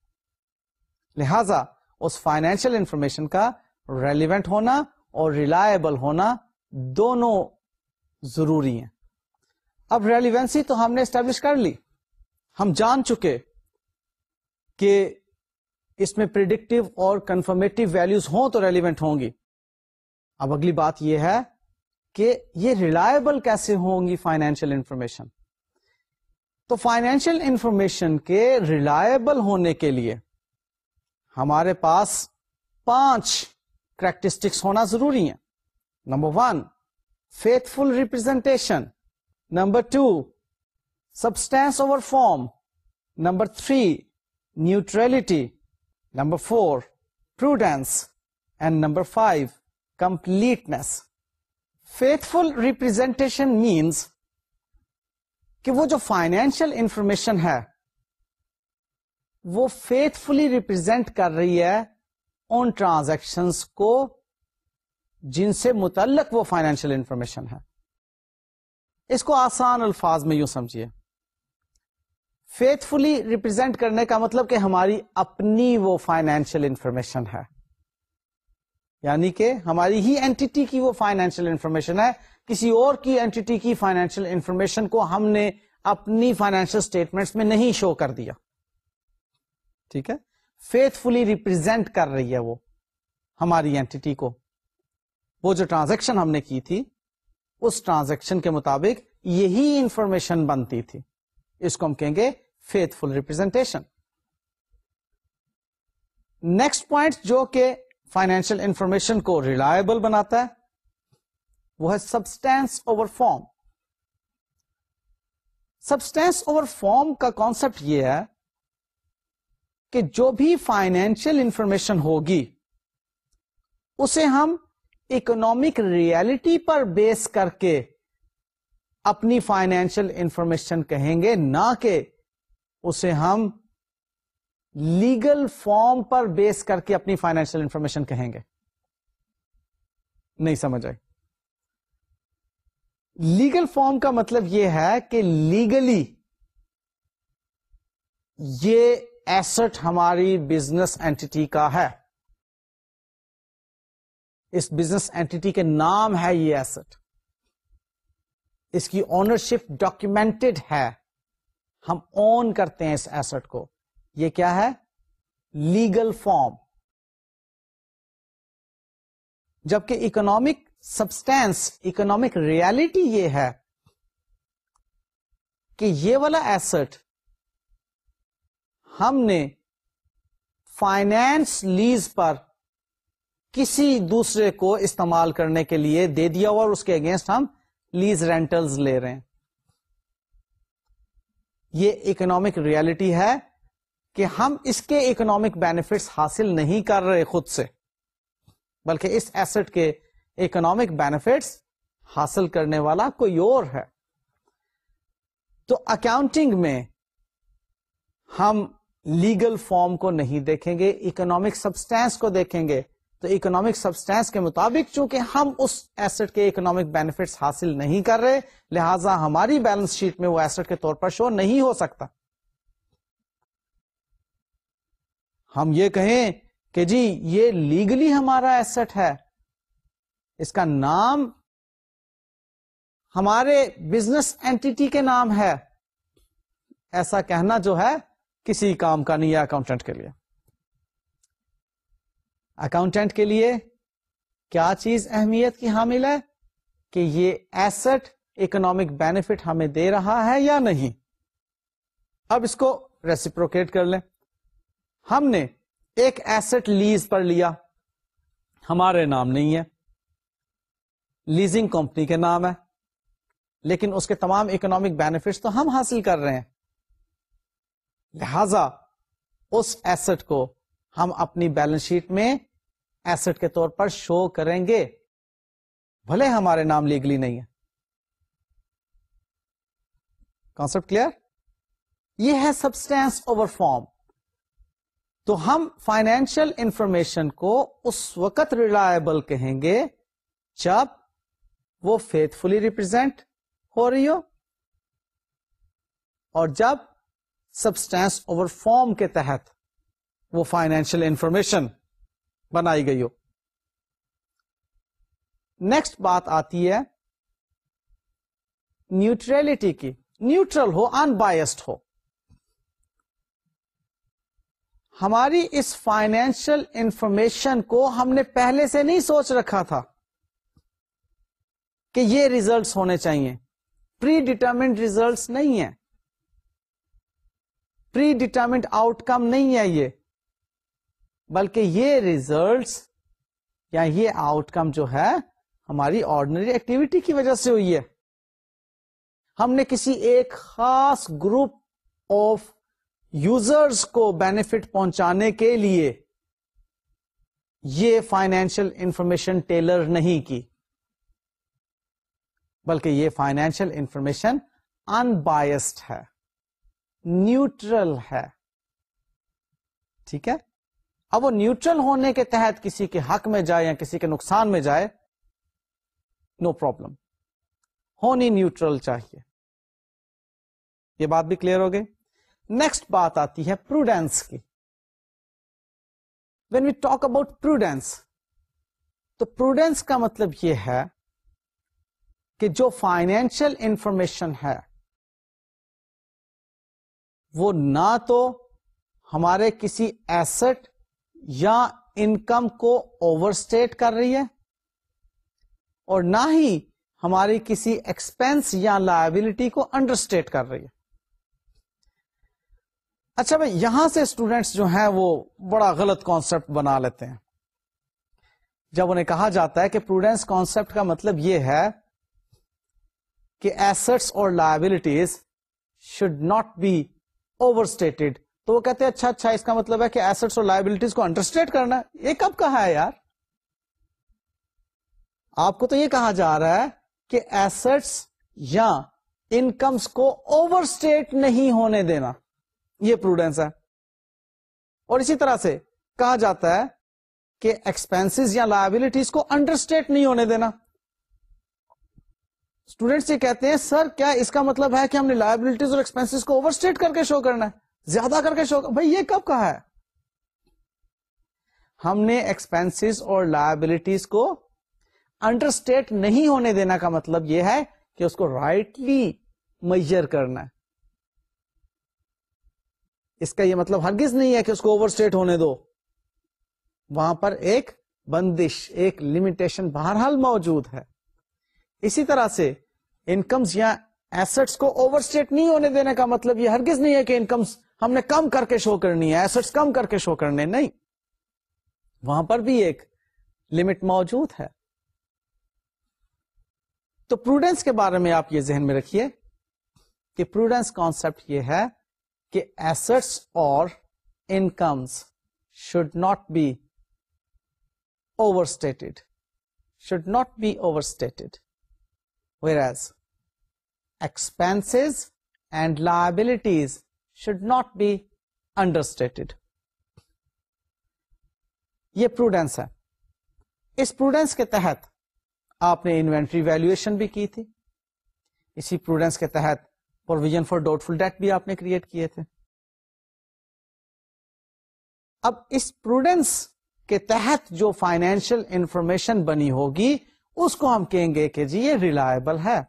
لہذا اس فائنینشیل انفارمیشن کا ریلیونٹ ہونا اور ریلائبل ہونا دونوں ضروری ہیں. اب ریلیونسی تو ہم نے اسٹیبلش کر لی, ہم جان چکے کہ اس میں پریڈکٹیو اور کنفرمیٹیو ویلیوز ہوں تو ریلیونٹ ہوں گی. اب اگلی بات یہ ہے کہ یہ ریلائبل کیسے ہوں گی فائنینشیل انفارمیشن. تو فائنینشیل انفارمیشن کے ریلائبل ہونے کے لیے ہمارے پاس 5 کریکٹرسٹکس ہونا ضروری ہیں. Number 1 faithful representation. Number 2 substance over form. Number 3 neutrality. Number 4 prudence. And number 5 completeness. Faithful representation means کہ وہ جو فائنینشیل انفارمیشن ہے وہ فیتھفلی ریپرزینٹ کر رہی ہے ان ٹرانزیکشنز کو جن سے متعلق وہ فائنینشیل انفارمیشن ہے. اس کو آسان الفاظ میں یوں سمجھیے, فیتھفلی ریپرزینٹ کرنے کا مطلب کہ ہماری اپنی وہ فائنینشیل انفارمیشن ہے, یعنی کہ ہماری ہی اینٹی کی وہ فائنینشیل انفارمیشن ہے, کسی اور کی اینٹی کی فائنینشیل انفارمیشن کو ہم نے اپنی فائنینشیل اسٹیٹمنٹس میں نہیں شو کر دیا. ٹھیک ہے, فیتھفلی ریپرزینٹ کر رہی ہے وہ ہماری اینٹی کو. وہ جو ٹرانزیکشن ہم نے کی تھی اس ٹرانزیکشن کے مطابق یہی انفارمیشن بنتی تھی, اس کو ہم کہیں گے فیتھفل ریپرزینٹیشن. نیکسٹ پوائنٹ جو کہ فائنینشیل انفارمیشن کو ریلائبل بناتا ہے وہ ہے substance over form. Substance over form کا کانسیپٹ یہ ہے کہ جو بھی فائنینشیل انفارمیشن ہوگی اسے ہم اکنامک ریالٹی پر بیس کر کے اپنی فائنینشیل انفارمیشن کہیں گے, نہ کہ اسے ہم لیگل فارم پر بیس کر کے اپنی فائنینشیل انفارمیشن کہیں گے. نہیں سمجھ آئی. لیگل فارم کا مطلب یہ ہے کہ لیگلی یہ ایسٹ ہماری بزنس اینٹی کا ہے, اس بزنس اینٹی کے نام ہے یہ ایسٹ, اس کی اونرشپ ڈاکیومینٹڈ ہے, ہم اون کرتے ہیں اس ایسٹ کو. یہ کیا ہے؟ Legal form. جبکہ اکنامک سبسٹینس, اکنامک ریالٹی یہ ہے کہ یہ والا ایسٹ ہم نے فائنینس لیز پر کسی دوسرے کو استعمال کرنے کے لیے دے دیا ہوا اور اس کے اگینسٹ ہم لیز رینٹلز لے رہے ہیں. یہ اکنامک ریالٹی ہے کہ ہم اس کے اکنامک بینیفٹس حاصل نہیں کر رہے خود سے, بلکہ اس ایسٹ کے اکنامک بینیفٹس حاصل کرنے والا کوئی اور ہے. تو اکاؤنٹنگ میں ہم لیگل فارم کو نہیں دیکھیں گے, اکنامک سبسٹینس کو دیکھیں گے. تو اکنامک سبسٹینس کے مطابق چونکہ ہم اس ایسٹ کے اکنامک بینیفٹس حاصل نہیں کر رہے, لہذا ہماری بیلنس شیٹ میں وہ ایسٹ کے طور پر شو نہیں ہو سکتا. ہم یہ کہیں کہ جی یہ لیگلی ہمارا ایسٹ ہے, اس کا نام ہمارے بزنس اینٹی کے نام ہے, ایسا کہنا جو ہے کسی کام کا نہیں ہے اکاؤنٹنٹ کے لیے. اکاؤنٹنٹ کے لیے کیا چیز اہمیت کی حامل ہے کہ یہ ایسٹ اکنامک بینیفٹ ہمیں دے رہا ہے یا نہیں. اب اس کو ریسیپروکیٹ کر لیں. ہم نے ایک ایسٹ لیز پر لیا, ہمارے نام نہیں ہے, لیزنگ کمپنی کے نام ہے, لیکن اس کے تمام اکنامک بینیفٹس تو ہم حاصل کر رہے ہیں. لہذا اس ایسٹ کو ہم اپنی بیلنس شیٹ میں ایسٹ کے طور پر شو کریں گے, بھلے ہمارے نام لیگلی نہیں ہے. Concept clear? یہ ہے سبسٹینس اوور فارم. تو ہم فائنینشیل انفارمیشن کو اس وقت ریلائبل کہیں گے جب وہ فیتھفلی ریپرزینٹ ہو رہی ہو اور جب سبسٹینس اوور فارم کے تحت وہ فائنینشیل انفارمیشن بنائی گئی ہو. نیکسٹ بات آتی ہے نیوٹریلٹی کی. نیوٹرل ہو, ان بائسڈ ہو. ہماری اس فائنینشیل انفارمیشن کو ہم نے پہلے سے نہیں سوچ رکھا تھا کہ یہ ریزلٹس ہونے چاہیے. پری ڈیٹرمنٹ ریزلٹس نہیں ہیں, پری ڈیٹرمنٹ آؤٹ کم نہیں ہے یہ, بلکہ یہ ریزلٹس یا یہ آؤٹ کم جو ہے ہماری آرڈنری ایکٹیویٹی کی وجہ سے ہوئی ہے. ہم نے کسی ایک خاص گروپ آف یوزرز کو بینیفٹ پہنچانے کے لیے یہ فائنینشیل انفارمیشن ٹیلر نہیں کی, بلکہ یہ فائنینشیل انفارمیشن ان بائسڈ ہے, نیوٹرل ہے. ٹھیک ہے. اب وہ نیوٹرل ہونے کے تحت کسی کے حق میں جائے یا کسی کے نقصان میں جائے, نو پرابلم, ہونی نیوٹرل چاہیے. یہ بات بھی کلیئر ہو گئی. نیکسٹ بات آتی ہے پروڈینس کی. When we talk about prudence, تو پروڈینس کا مطلب یہ ہے کہ جو فائنینشیل انفارمیشن ہے وہ نہ تو ہمارے کسی ایسٹ یا انکم کو اوور اسٹیٹ کر رہی ہے اور نہ ہی ہماری کسی ایکسپینس یا لائبلٹی کو انڈر اسٹیٹ کر رہی ہے. اچھا بھائی, یہاں سے اسٹوڈینٹس جو ہیں وہ بڑا غلط کانسیپٹ بنا لیتے ہیں جب انہیں کہا جاتا ہے کہ پروڈینس کانسیپٹ کا مطلب یہ ہے کہ ایسٹس اور liabilities should not be overstated. تو وہ کہتے ہیں اچھا اس کا مطلب ہے کہ ایسٹس اور لائبلٹیز کو انڈر اسٹیٹ کرنا. یہ کب کہا ہے یار؟ آپ کو تو یہ کہا جا رہا ہے کہ ایسٹس یا انکمس کو اوور اسٹیٹ نہیں ہونے دینا, یہ پروڈینس ہے. اور اسی طرح سے کہا جاتا ہے کہ ایکسپینسز یا لائبلٹیز کو انڈرسٹیٹ نہیں ہونے دینا. اسٹوڈینٹس یہ کہتے ہیں سر کیا اس کا مطلب ہے کہ ہم نے لائبلٹیز اور ایکسپینسز کو اوور اسٹیٹ کر کے شو کرنا ہے, زیادہ کر کے شو بھائی یہ کب کہا ہے؟ ہم نے ایکسپینسز اور لائبلٹیز کو انڈرسٹیٹ نہیں ہونے دینا کا مطلب یہ ہے کہ اس کو رائٹلی میجر کرنا ہے. اس کا یہ مطلب ہرگز نہیں ہے کہ اس کو اوور اسٹیٹ ہونے دو. وہاں پر ایک بندش, ایک لمیٹیشن بہرحال موجود ہے. اسی طرح سے انکمز یا ایسٹس کو اوور اسٹیٹ نہیں ہونے دینے کا مطلب یہ ہرگز نہیں ہے کہ انکمز ہم نے کم کر کے شو کرنی ہے, ایسٹس کم کر کے شو کرنے, نہیں. وہاں پر بھی ایک لمٹ موجود ہے. تو پروڈنس کے بارے میں آپ یہ ذہن میں رکھیے کہ پروڈنس کانسیپٹ یہ ہے کہ ایسٹس اور incomes should not be overstated, whereas expenses and liabilities should not be understated. یہ پروڈنس ہے. اس پروڈنس کے تحت آپ نے انوینٹری ویلیویشن بھی کی تھی. اسی پروڈنس کے تحت provision for doubtful debt بھی آپ نے کریٹ کیے تھے. اب اس پروڈنس کے تحت جو فائنینشیل انفارمیشن بنی ہوگی اس کو ہم کہیں گے کہ جی یہ ریلائبل ہے.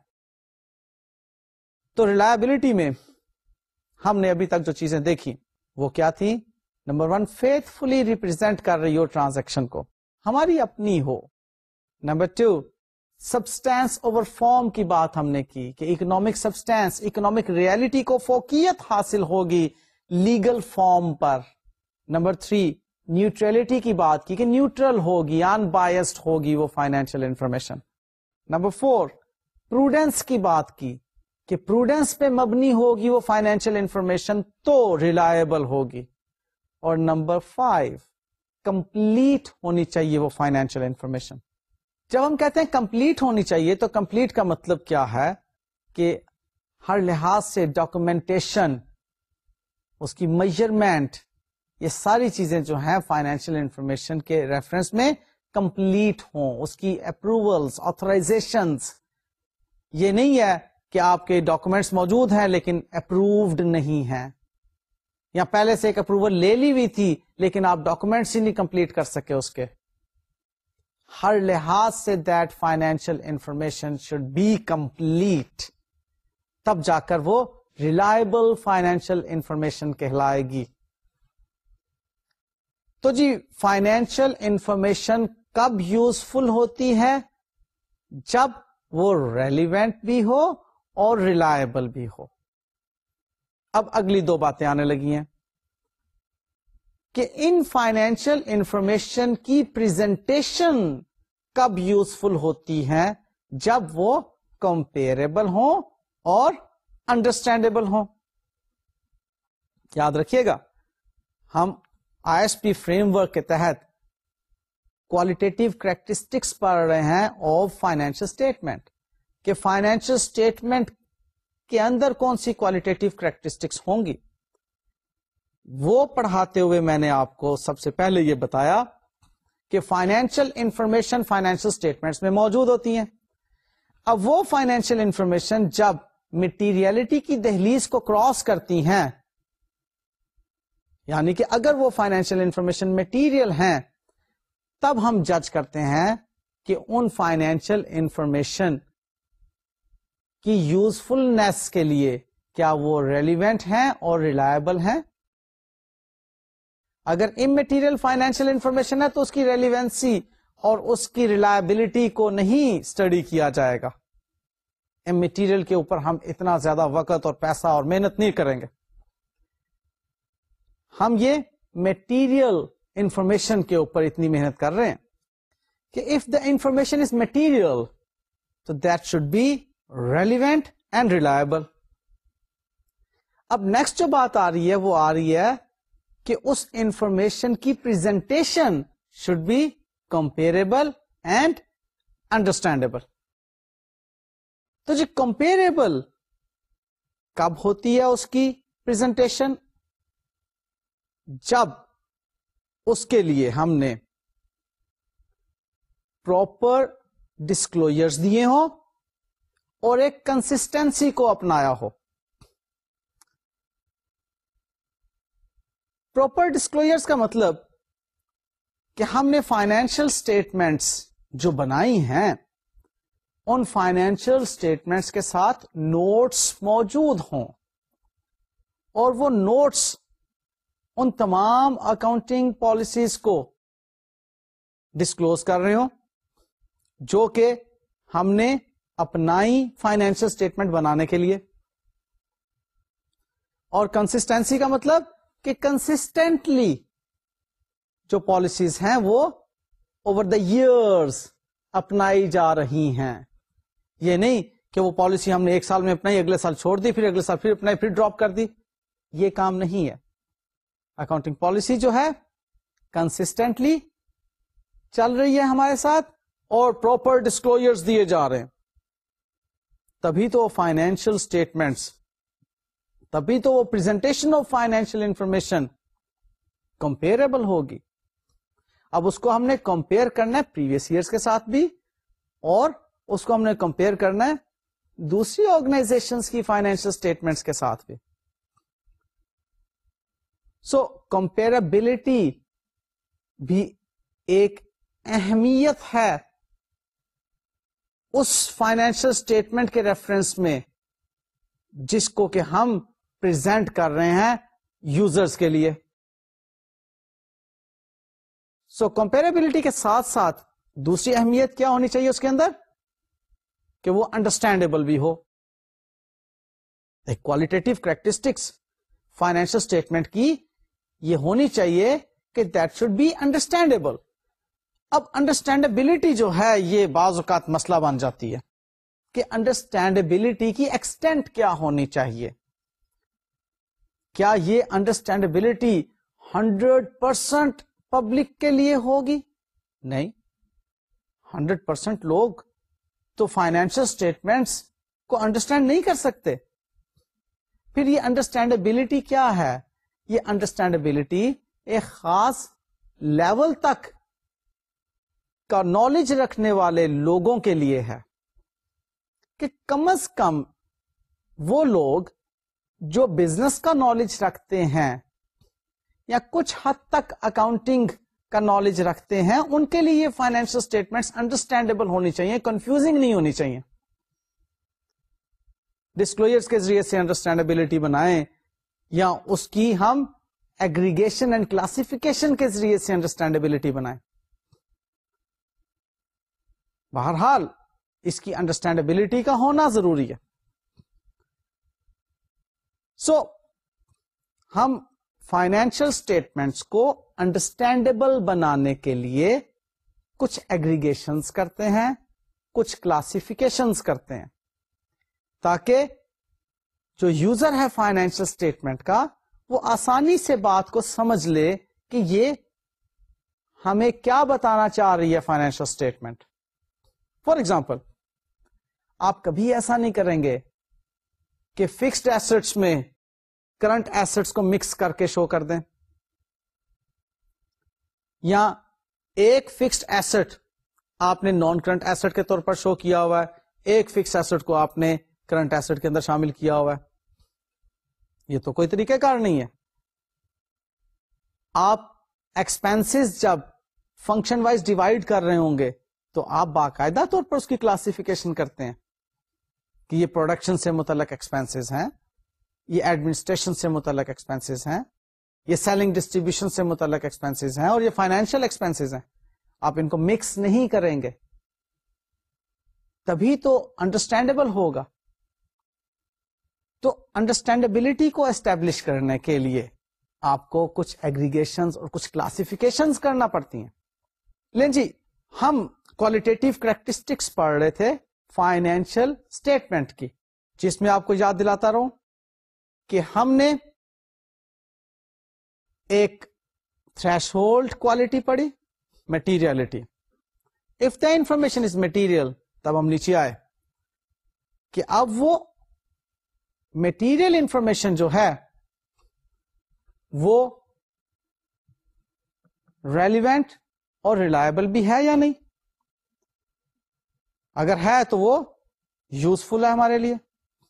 تو ریلائبلٹی میں ہم نے ابھی تک جو چیزیں دیکھی وہ کیا تھی؟ نمبر 1, فیتھ فلی ریپرزینٹ کر رہی ہو ٹرانزیکشن کو, ہماری اپنی ہو. نمبر 2, سبسٹینس اوور فارم کی بات ہم نے کی کہ اکنامک سبسٹینس, اکنامک ریئلٹی کو فوقیت حاصل ہوگی لیگل فارم پر. نمبر 3, نیوٹرلٹی کی بات کی کہ نیوٹرل ہوگی, ان بائسڈ ہوگی وہ فائنینشیل انفارمیشن. نمبر 4, پروڈنس کی بات کی کہ پروڈنس پہ مبنی ہوگی وہ فائنینشیل انفارمیشن تو ریلائبل ہوگی. اور نمبر 5, کمپلیٹ ہونی چاہیے وہ فائنینشیل انفارمیشن. جب ہم کہتے ہیں کمپلیٹ ہونی چاہیے تو کمپلیٹ کا مطلب کیا ہے کہ ہر لحاظ سے ڈاکومنٹیشن, اس کی میجرمنٹ, یہ ساری چیزیں جو ہیں فائنینشیل انفارمیشن کے ریفرنس میں کمپلیٹ ہوں. اس کی اپروولز, آتھرائزیشنز, یہ نہیں ہے کہ آپ کے ڈاکومنٹس موجود ہیں لیکن اپرووڈ نہیں ہیں, یا پہلے سے ایک اپروول لے لی ہوئی تھی لیکن آپ ڈاکومنٹس ہی نہیں کمپلیٹ کر سکے اس کے. ہر لحاظ سے that financial information should be complete, تب جا کر وہ ریلائبل فائنینشیل انفارمیشن کہلائے گی. تو جی فائنینشیل انفارمیشن کب یوزفل ہوتی ہے؟ جب وہ ریلیونٹ بھی ہو اور ریلائبل بھی ہو. اب اگلی 2 باتیں آنے لگی ہیں کہ ان فائنینشیل انفارمیشن کی پریزنٹیشن کب یوزفل ہوتی ہے؟ جب وہ کمپیریبل ہوں اور انڈرسٹینڈیبل ہوں. یاد رکھیے گا ہم ISP فریم ورک کے تحت کوالٹیٹیو کریکٹرسٹکس پڑھ رہے ہیں آف فائنینشیل اسٹیٹمنٹ, کہ فائنینشیل اسٹیٹمنٹ کے اندر کون سی کوالٹیٹیو کریکٹرسٹکس ہوں گی. وہ پڑھاتے ہوئے میں نے آپ کو سب سے پہلے یہ بتایا کہ فائنینشیل انفارمیشن فائنینشیل اسٹیٹمنٹس میں موجود ہوتی ہیں. اب وہ فائنینشیل انفارمیشن جب مٹیریلٹی کی دہلیز کو کراس کرتی ہیں, یعنی کہ اگر وہ فائنینشیل انفارمیشن مٹیریل ہیں, تب ہم جج کرتے ہیں کہ ان فائنینشیل انفارمیشن کی یوزفلنیس کے لیے کیا وہ ریلیونٹ ہیں اور ریلائبل ہیں. اگر اممیٹیریل فائنینشیل انفارمیشن ہے تو اس کی ریلیونسی اور اس کی ریلائبلٹی کو نہیں اسٹڈی کیا جائے گا. اممیٹیریل کے اوپر ہم اتنا زیادہ وقت اور پیسہ اور محنت نہیں کریں گے. ہم یہ میٹیریل انفارمیشن کے اوپر اتنی محنت کر رہے ہیں کہ if the information is material تو that should be relevant and reliable. اب نیکسٹ جو بات آ رہی ہے وہ آ رہی ہے کہ اس انفارمیشن کی presentation should be comparable and understandable. تو جی کمپیریبل کب ہوتی ہے اس کی پریزنٹیشن؟ جب اس کے لیے ہم نے پراپر ڈسکلوجرز دیے ہوں اور ایک کنسسٹینسی کو اپنایا ہو. پراپر ڈسکلوجرز کا مطلب کہ ہم نے فائنینشیل اسٹیٹمنٹس جو بنائی ہیں ان فائنینشیل اسٹیٹمنٹس کے ساتھ نوٹس موجود ہوں اور وہ نوٹس ان تمام اکاؤنٹنگ پالیسیز کو ڈسکلوز کر رہے ہوں جو کہ ہم نے اپنائی فائنینشیل اسٹیٹمنٹ بنانے کے لیے. اور کنسسٹینسی کا مطلب کہ کنسسٹینٹلی جو پالیسیز ہیں وہ اوور دا ایئرز اپنائی جا رہی ہیں. یہ نہیں کہ وہ پالیسی ہم نے ایک سال میں اپنائی, اگلے سال چھوڑ دی, پھر اگلے سال پھر اپنائی, پھر ڈراپ کر دی. یہ کام نہیں ہے. اکاؤنٹنگ پالیسی جو ہے کنسسٹینٹلی چل رہی ہے ہمارے ساتھ اور پراپر ڈسکلوجرز دیے جا رہے ہیں. تبھی تو فائنینشیل اسٹیٹمنٹس, تبھی تو وہ presentation of financial information comparable ہوگی. اب اس کو ہم نے کمپیئر کرنا ہے پریویس ایئرس کے ساتھ بھی, اور اس کو ہم نے کمپیئر کرنا ہے دوسری آرگنائزیشنز کی فائنینشیل اسٹیٹمنٹس کے ساتھ بھی. سو کمپیربلٹی بھی ایک اہمیت ہے اس فائنینشیل اسٹیٹمنٹ کے ریفرنس میں جس کو کہ ہم پریزنٹ کر رہے ہیں یوزرز کے لیے. سو کمپیریبلٹی کے ساتھ ساتھ دوسری اہمیت کیا ہونی چاہیے اس کے اندر کہ وہ انڈرسٹینڈیبل بھی ہو. ایک کوالٹیٹیو کریکٹرسٹکس فائنینشیل اسٹیٹمنٹ کی یہ ہونی چاہیے کہ دیٹ شوڈ بی انڈرسٹینڈیبل. اب انڈرسٹینڈیبلٹی جو ہے یہ بعض اوقات مسئلہ بن جاتی ہے کہ انڈرسٹینڈیبلٹی کی ایکسٹینٹ کیا ہونی چاہیے. کیا یہ انڈرسٹینڈیبلٹی 100% پبلک کے لیے ہوگی؟ نہیں. 100% لوگ تو فائنینشیل اسٹیٹمنٹس کو انڈرسٹینڈ نہیں کر سکتے. پھر یہ انڈرسٹینڈیبلٹی کیا ہے؟ یہ انڈرسٹینڈیبلٹی ایک خاص لیول تک کا نالج رکھنے والے لوگوں کے لیے ہے کہ کم از کم وہ لوگ جو بزنس کا نالج رکھتے ہیں یا کچھ حد تک اکاؤنٹنگ کا نالج رکھتے ہیں ان کے لیے یہ فائنینشیل اسٹیٹمنٹس انڈرسٹینڈیبل ہونی چاہیے, کنفیوزنگ نہیں ہونی چاہیے. ڈسکلوجرز کے ذریعے سے انڈرسٹینڈیبلٹی بنائیں یا اس کی ہم ایگریگیشن اینڈ کلاسیفیکیشن کے ذریعے سے انڈرسٹینڈیبلٹی بنائیں, بہرحال اس کی انڈرسٹینڈیبلٹی کا ہونا ضروری ہے. سو ہم فائنینشیل اسٹیٹمنٹس کو انڈرسٹینڈیبل بنانے کے لیے کچھ ایگریگیشنز کرتے ہیں, کچھ کلاسیفیکیشنز کرتے ہیں تاکہ جو یوزر ہے فائنینشیل اسٹیٹمنٹ کا وہ آسانی سے بات کو سمجھ لے کہ یہ ہمیں کیا بتانا چاہ رہی ہے فائنینشیل اسٹیٹمنٹ. فار ایگزامپل, آپ کبھی ایسا نہیں کریں گے کہ فکسڈ ایسٹس میں کرنٹ ایسٹس کو مکس کر کے شو کر دیں, یا ایک فکسڈ ایسٹ آپ نے نان کرنٹ ایسٹ کے طور پر شو کیا ہوا ہے, ایک فکسڈ ایسٹ کو آپ نے کرنٹ ایسٹ کے اندر شامل کیا ہوا ہے. یہ تو کوئی طریقہ کار نہیں ہے. آپ ایکسپینسز جب فنکشن وائز ڈیوائڈ کر رہے ہوں گے تو آپ باقاعدہ طور پر اس کی کلاسیفیکیشن کرتے ہیں کہ یہ پروڈکشن سے متعلق ایکسپینسز ہیں, یہ ایڈمنسٹریشن سے متعلق ایکسپینسز ہیں, یہ سیلنگ ڈسٹریبیوشن سے متعلق ایکسپینسز ہیں, اور یہ فائنینشیل ایکسپینسز ہیں. آپ ان کو مکس نہیں کریں گے تبھی تو انڈرسٹینڈیبل ہوگا. تو انڈرسٹینڈیبلٹی کو اسٹیبلش کرنے کے لیے آپ کو کچھ ایگریگیشنز اور کچھ کلاسیفیکیشنز کرنا پڑتی ہیں. لیں جی, ہم کوالٹیٹیو کریکٹرسٹکس پڑھ رہے تھے فائنینشیل اسٹیٹمنٹ کی, جس میں آپ کو یاد دلاتا رہوں کہ ہم نے ایک تھریش ہولڈ کوالٹی پڑھی, materiality. If the information is material, تب ہم نیچے آئے کہ اب وہ میٹیریل انفارمیشن جو ہے وہ ریلیونٹ اور ریلائبل بھی ہے یا نہیں. اگر ہے تو وہ یوزفل ہے ہمارے لیے.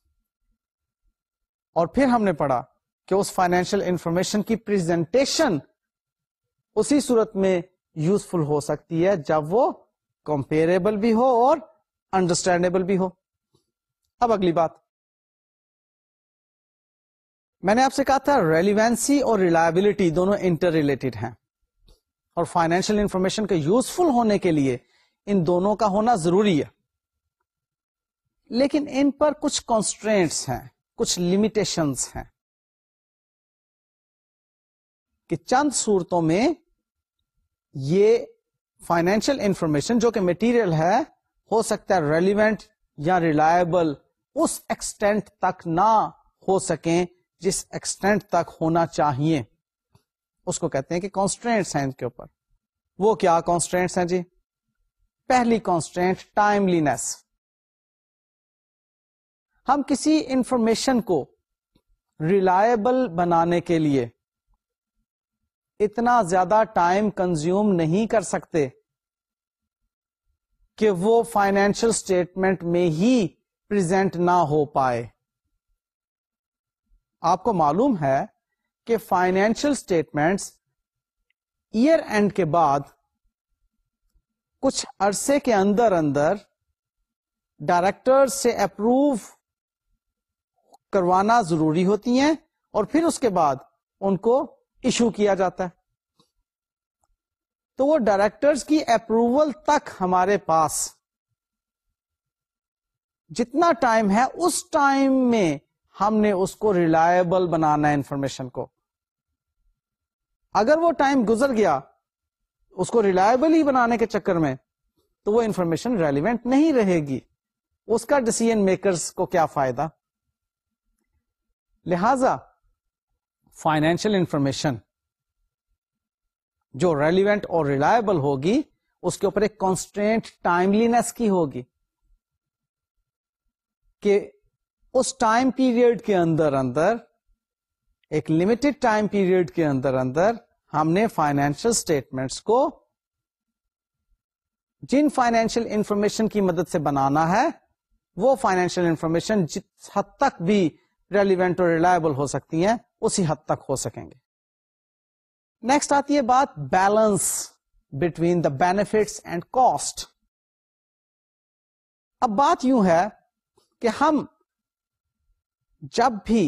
اور پھر ہم نے پڑھا کہ اس فائنینشیل انفارمیشن کی پریزنٹیشن اسی صورت میں یوزفل ہو سکتی ہے جب وہ کمپیریبل بھی ہو اور انڈرسٹینڈیبل بھی ہو. اب اگلی بات, میں نے آپ سے کہا تھا ریلیوینسی اور ریلائبلٹی دونوں انٹر ریلیٹڈ ہیں, اور فائنینشیل انفارمیشن کے یوزفل ہونے کے لیے ان دونوں کا ہونا ضروری ہے. لیکن ان پر کچھ کانسٹرینٹس ہیں, کچھ لمیٹیشنز ہیں, کہ چند صورتوں میں یہ فائنینشیل انفارمیشن جو کہ میٹیریل ہے ہو سکتا ہے ریلیونٹ یا ریلائبل اس ایکسٹینٹ تک نہ ہو سکیں جس ایکسٹینٹ تک ہونا چاہیے. اس کو کہتے ہیں کہ کانسٹرینٹس ہیں ان کے اوپر. وہ کیا کانسٹرینٹس ہیں جی؟ پہلی کانسٹرینٹ ٹائملینس. ہم کسی انفارمیشن کو ریلائبل بنانے کے لیے اتنا زیادہ ٹائم کنزیوم نہیں کر سکتے کہ وہ فائنینشیل اسٹیٹمنٹ میں ہی پریزنٹ نہ ہو پائے. آپ کو معلوم ہے کہ فائنینشیل اسٹیٹمنٹس ایئر اینڈ کے بعد کچھ عرصے کے اندر ڈائریکٹر سے اپروو کروانا ضروری ہوتی ہیں, اور پھر اس کے بعد ان کو ایشو کیا جاتا ہے. تو وہ ڈائریکٹرز کی اپروول تک ہمارے پاس جتنا ٹائم ہے اس ٹائم میں ہم نے اس کو ریلائبل بنانا ہے انفارمیشن کو. اگر وہ ٹائم گزر گیا اس کو ریلائبل ہی بنانے کے چکر میں تو وہ انفارمیشن ریلیونٹ نہیں رہے گی. اس کا ڈیسیژن میکرز کو کیا فائدہ؟ لہذا فائنینشیل انفارمیشن جو ریلیونٹ اور ریلائبل ہوگی اس کے اوپر ایک کانسٹرینٹ ٹائملینس کی ہوگی, کہ اس ٹائم پیریڈ کے اندر ایک لمیٹڈ ٹائم پیریڈ کے اندر ہم نے فائنینشیل اسٹیٹمنٹس کو جن فائنینشیل انفارمیشن کی مدد سے بنانا ہے وہ فائنینشیل انفارمیشن جس حد تک بھی ریلیونٹ اور ریلائبل ہو سکتی ہیں اسی حد تک ہو سکیں گے. نیکسٹ آتی ہے بات balance between the benefits and cost. اب بات یوں ہے کہ ہم جب بھی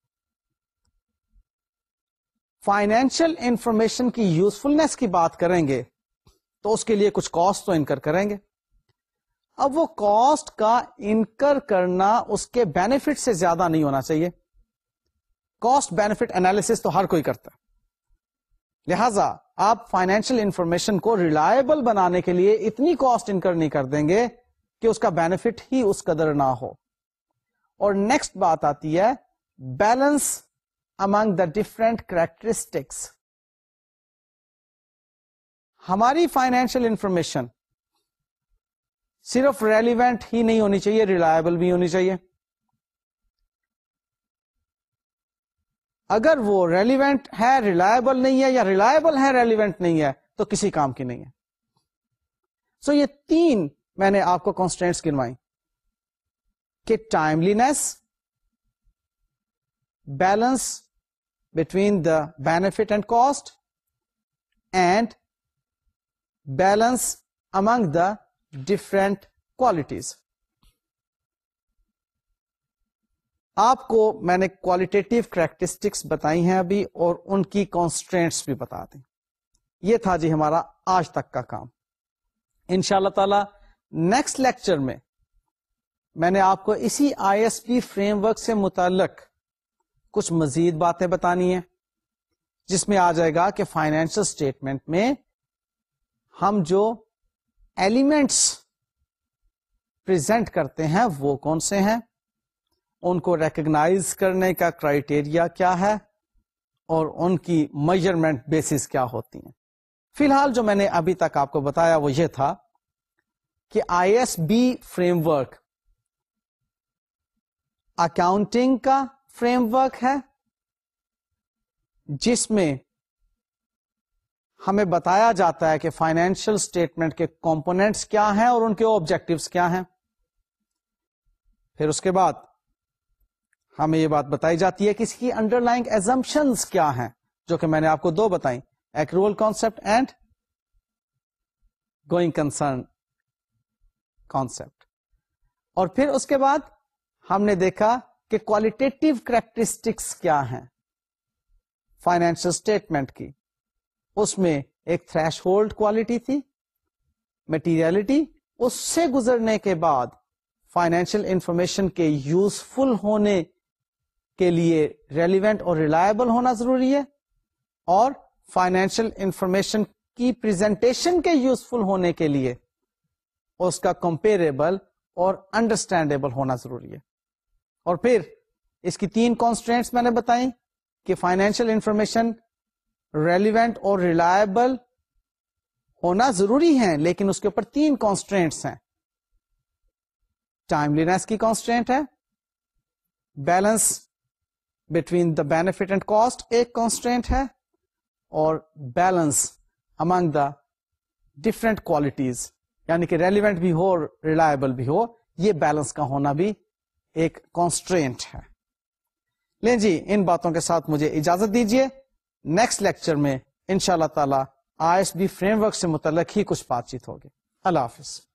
فائنینشیل انفارمیشن کی یوزفلنس کی بات کریں گے تو اس کے لیے کچھ کاسٹ تو انکر کریں گے. اب وہ کاسٹ کا انکر کرنا اس کے بینیفٹ سے زیادہ نہیں ہونا چاہیے. کاسٹ بینیفٹ انالیسس تو ہر کوئی کرتا ہے, لہذا آپ فائنینشیل انفارمیشن کو ریلائبل بنانے کے لیے اتنی کاسٹ انکر نہیں کر دیں گے کہ اس کا بینیفٹ ہی اس قدر نہ ہو. اور نیکسٹ بات آتی ہے balance among the different characteristics. ہماری فائنینشیل انفارمیشن صرف ریلیونٹ ہی نہیں ہونی چاہیے, ریلائبل بھی ہونی چاہیے. اگر وہ ریلیونٹ ہے ریلائبل نہیں ہے, یا ریلائبل ہے ریلیونٹ نہیں ہے, تو کسی کام کی نہیں ہے. سو یہ تین میں نے آپ کو کانسٹرینٹس گنوائی کہ timeliness, balance between the benefit and cost, and balance among the different qualities. آپ کو میں نے کوالٹیٹیو کریکٹرسٹکس بتائی ہیں ابھی, اور ان کی کانسٹرینٹس بھی بتا دیں. یہ تھا جی ہمارا آج تک کا کام. انشاءاللہ تعالی نیکسٹ لیکچر میں نے آپ کو اسی ISB فریم ورک سے متعلق کچھ مزید باتیں بتانی ہیں, جس میں آ جائے گا کہ فائنینشیل اسٹیٹمنٹ میں ہم جو ایلیمنٹس پریزنٹ کرتے ہیں وہ کون سے ہیں, ان کو ریکگنائز کرنے کا کرائیٹیریا کیا ہے, اور ان کی میجرمنٹ بیسس کیا ہوتی ہیں. فی الحال جو میں نے ابھی تک آپ کو بتایا وہ یہ تھا کہ ISB فریم ورک اکاؤنٹنگ کا فریم ورک ہے, جس میں ہمیں بتایا جاتا ہے کہ فائنینشیل اسٹیٹمنٹ کے کمپوننٹس کیا ہیں اور ان کے آبجیکٹوز کیا ہیں. پھر اس کے بعد ہمیں یہ بات بتائی جاتی ہے کہ اس کی انڈر لائنگ ایزمپشنز کیا ہیں, جو کہ میں نے آپ کو دو بتائیں, accrual concept and going concern concept. اور پھر اس کے بعد ہم نے دیکھا کہ کوالٹیٹیو کریکٹرسٹکس کیا ہیں فائنینشیل اسٹیٹمنٹ کی. اس میں ایک تھریش ہولڈ کوالٹی تھی, میٹیریلٹی, اس سے گزرنے کے بعد فائنینشیل انفارمیشن کے یوزفل ہونے کے لیے ریلیونٹ اور ریلائبل ہونا ضروری ہے, اور فائنینشیل انفارمیشن کی پریزنٹیشن کے یوزفل ہونے کے لیے اس کا کمپیریبل اور انڈرسٹینڈیبل ہونا ضروری ہے. اور پھر اس کی 3 کانسٹرینٹس میں نے بتائیں کہ فائنینشیل انفارمیشن ریلیونٹ اور ریلائبل ہونا ضروری ہے, لیکن اس کے اوپر 3 کانسٹرینٹس ہیں. ٹائملینس کی کانسٹرینٹ ہے, balance between the benefit and cost ایک کانسٹرینٹ ہے, اور balance among the different qualities, یعنی کہ ریلیونٹ بھی ہو ریلائبل بھی ہو, یہ بیلنس کا ہونا بھی ایک کانسٹرینٹ ہے. لیں جی, ان باتوں کے ساتھ مجھے اجازت دیجیے. نیکسٹ لیکچر میں انشاءاللہ تعالی ISB فریم ورک سے متعلق ہی کچھ بات چیت ہوگی. اللہ حافظ.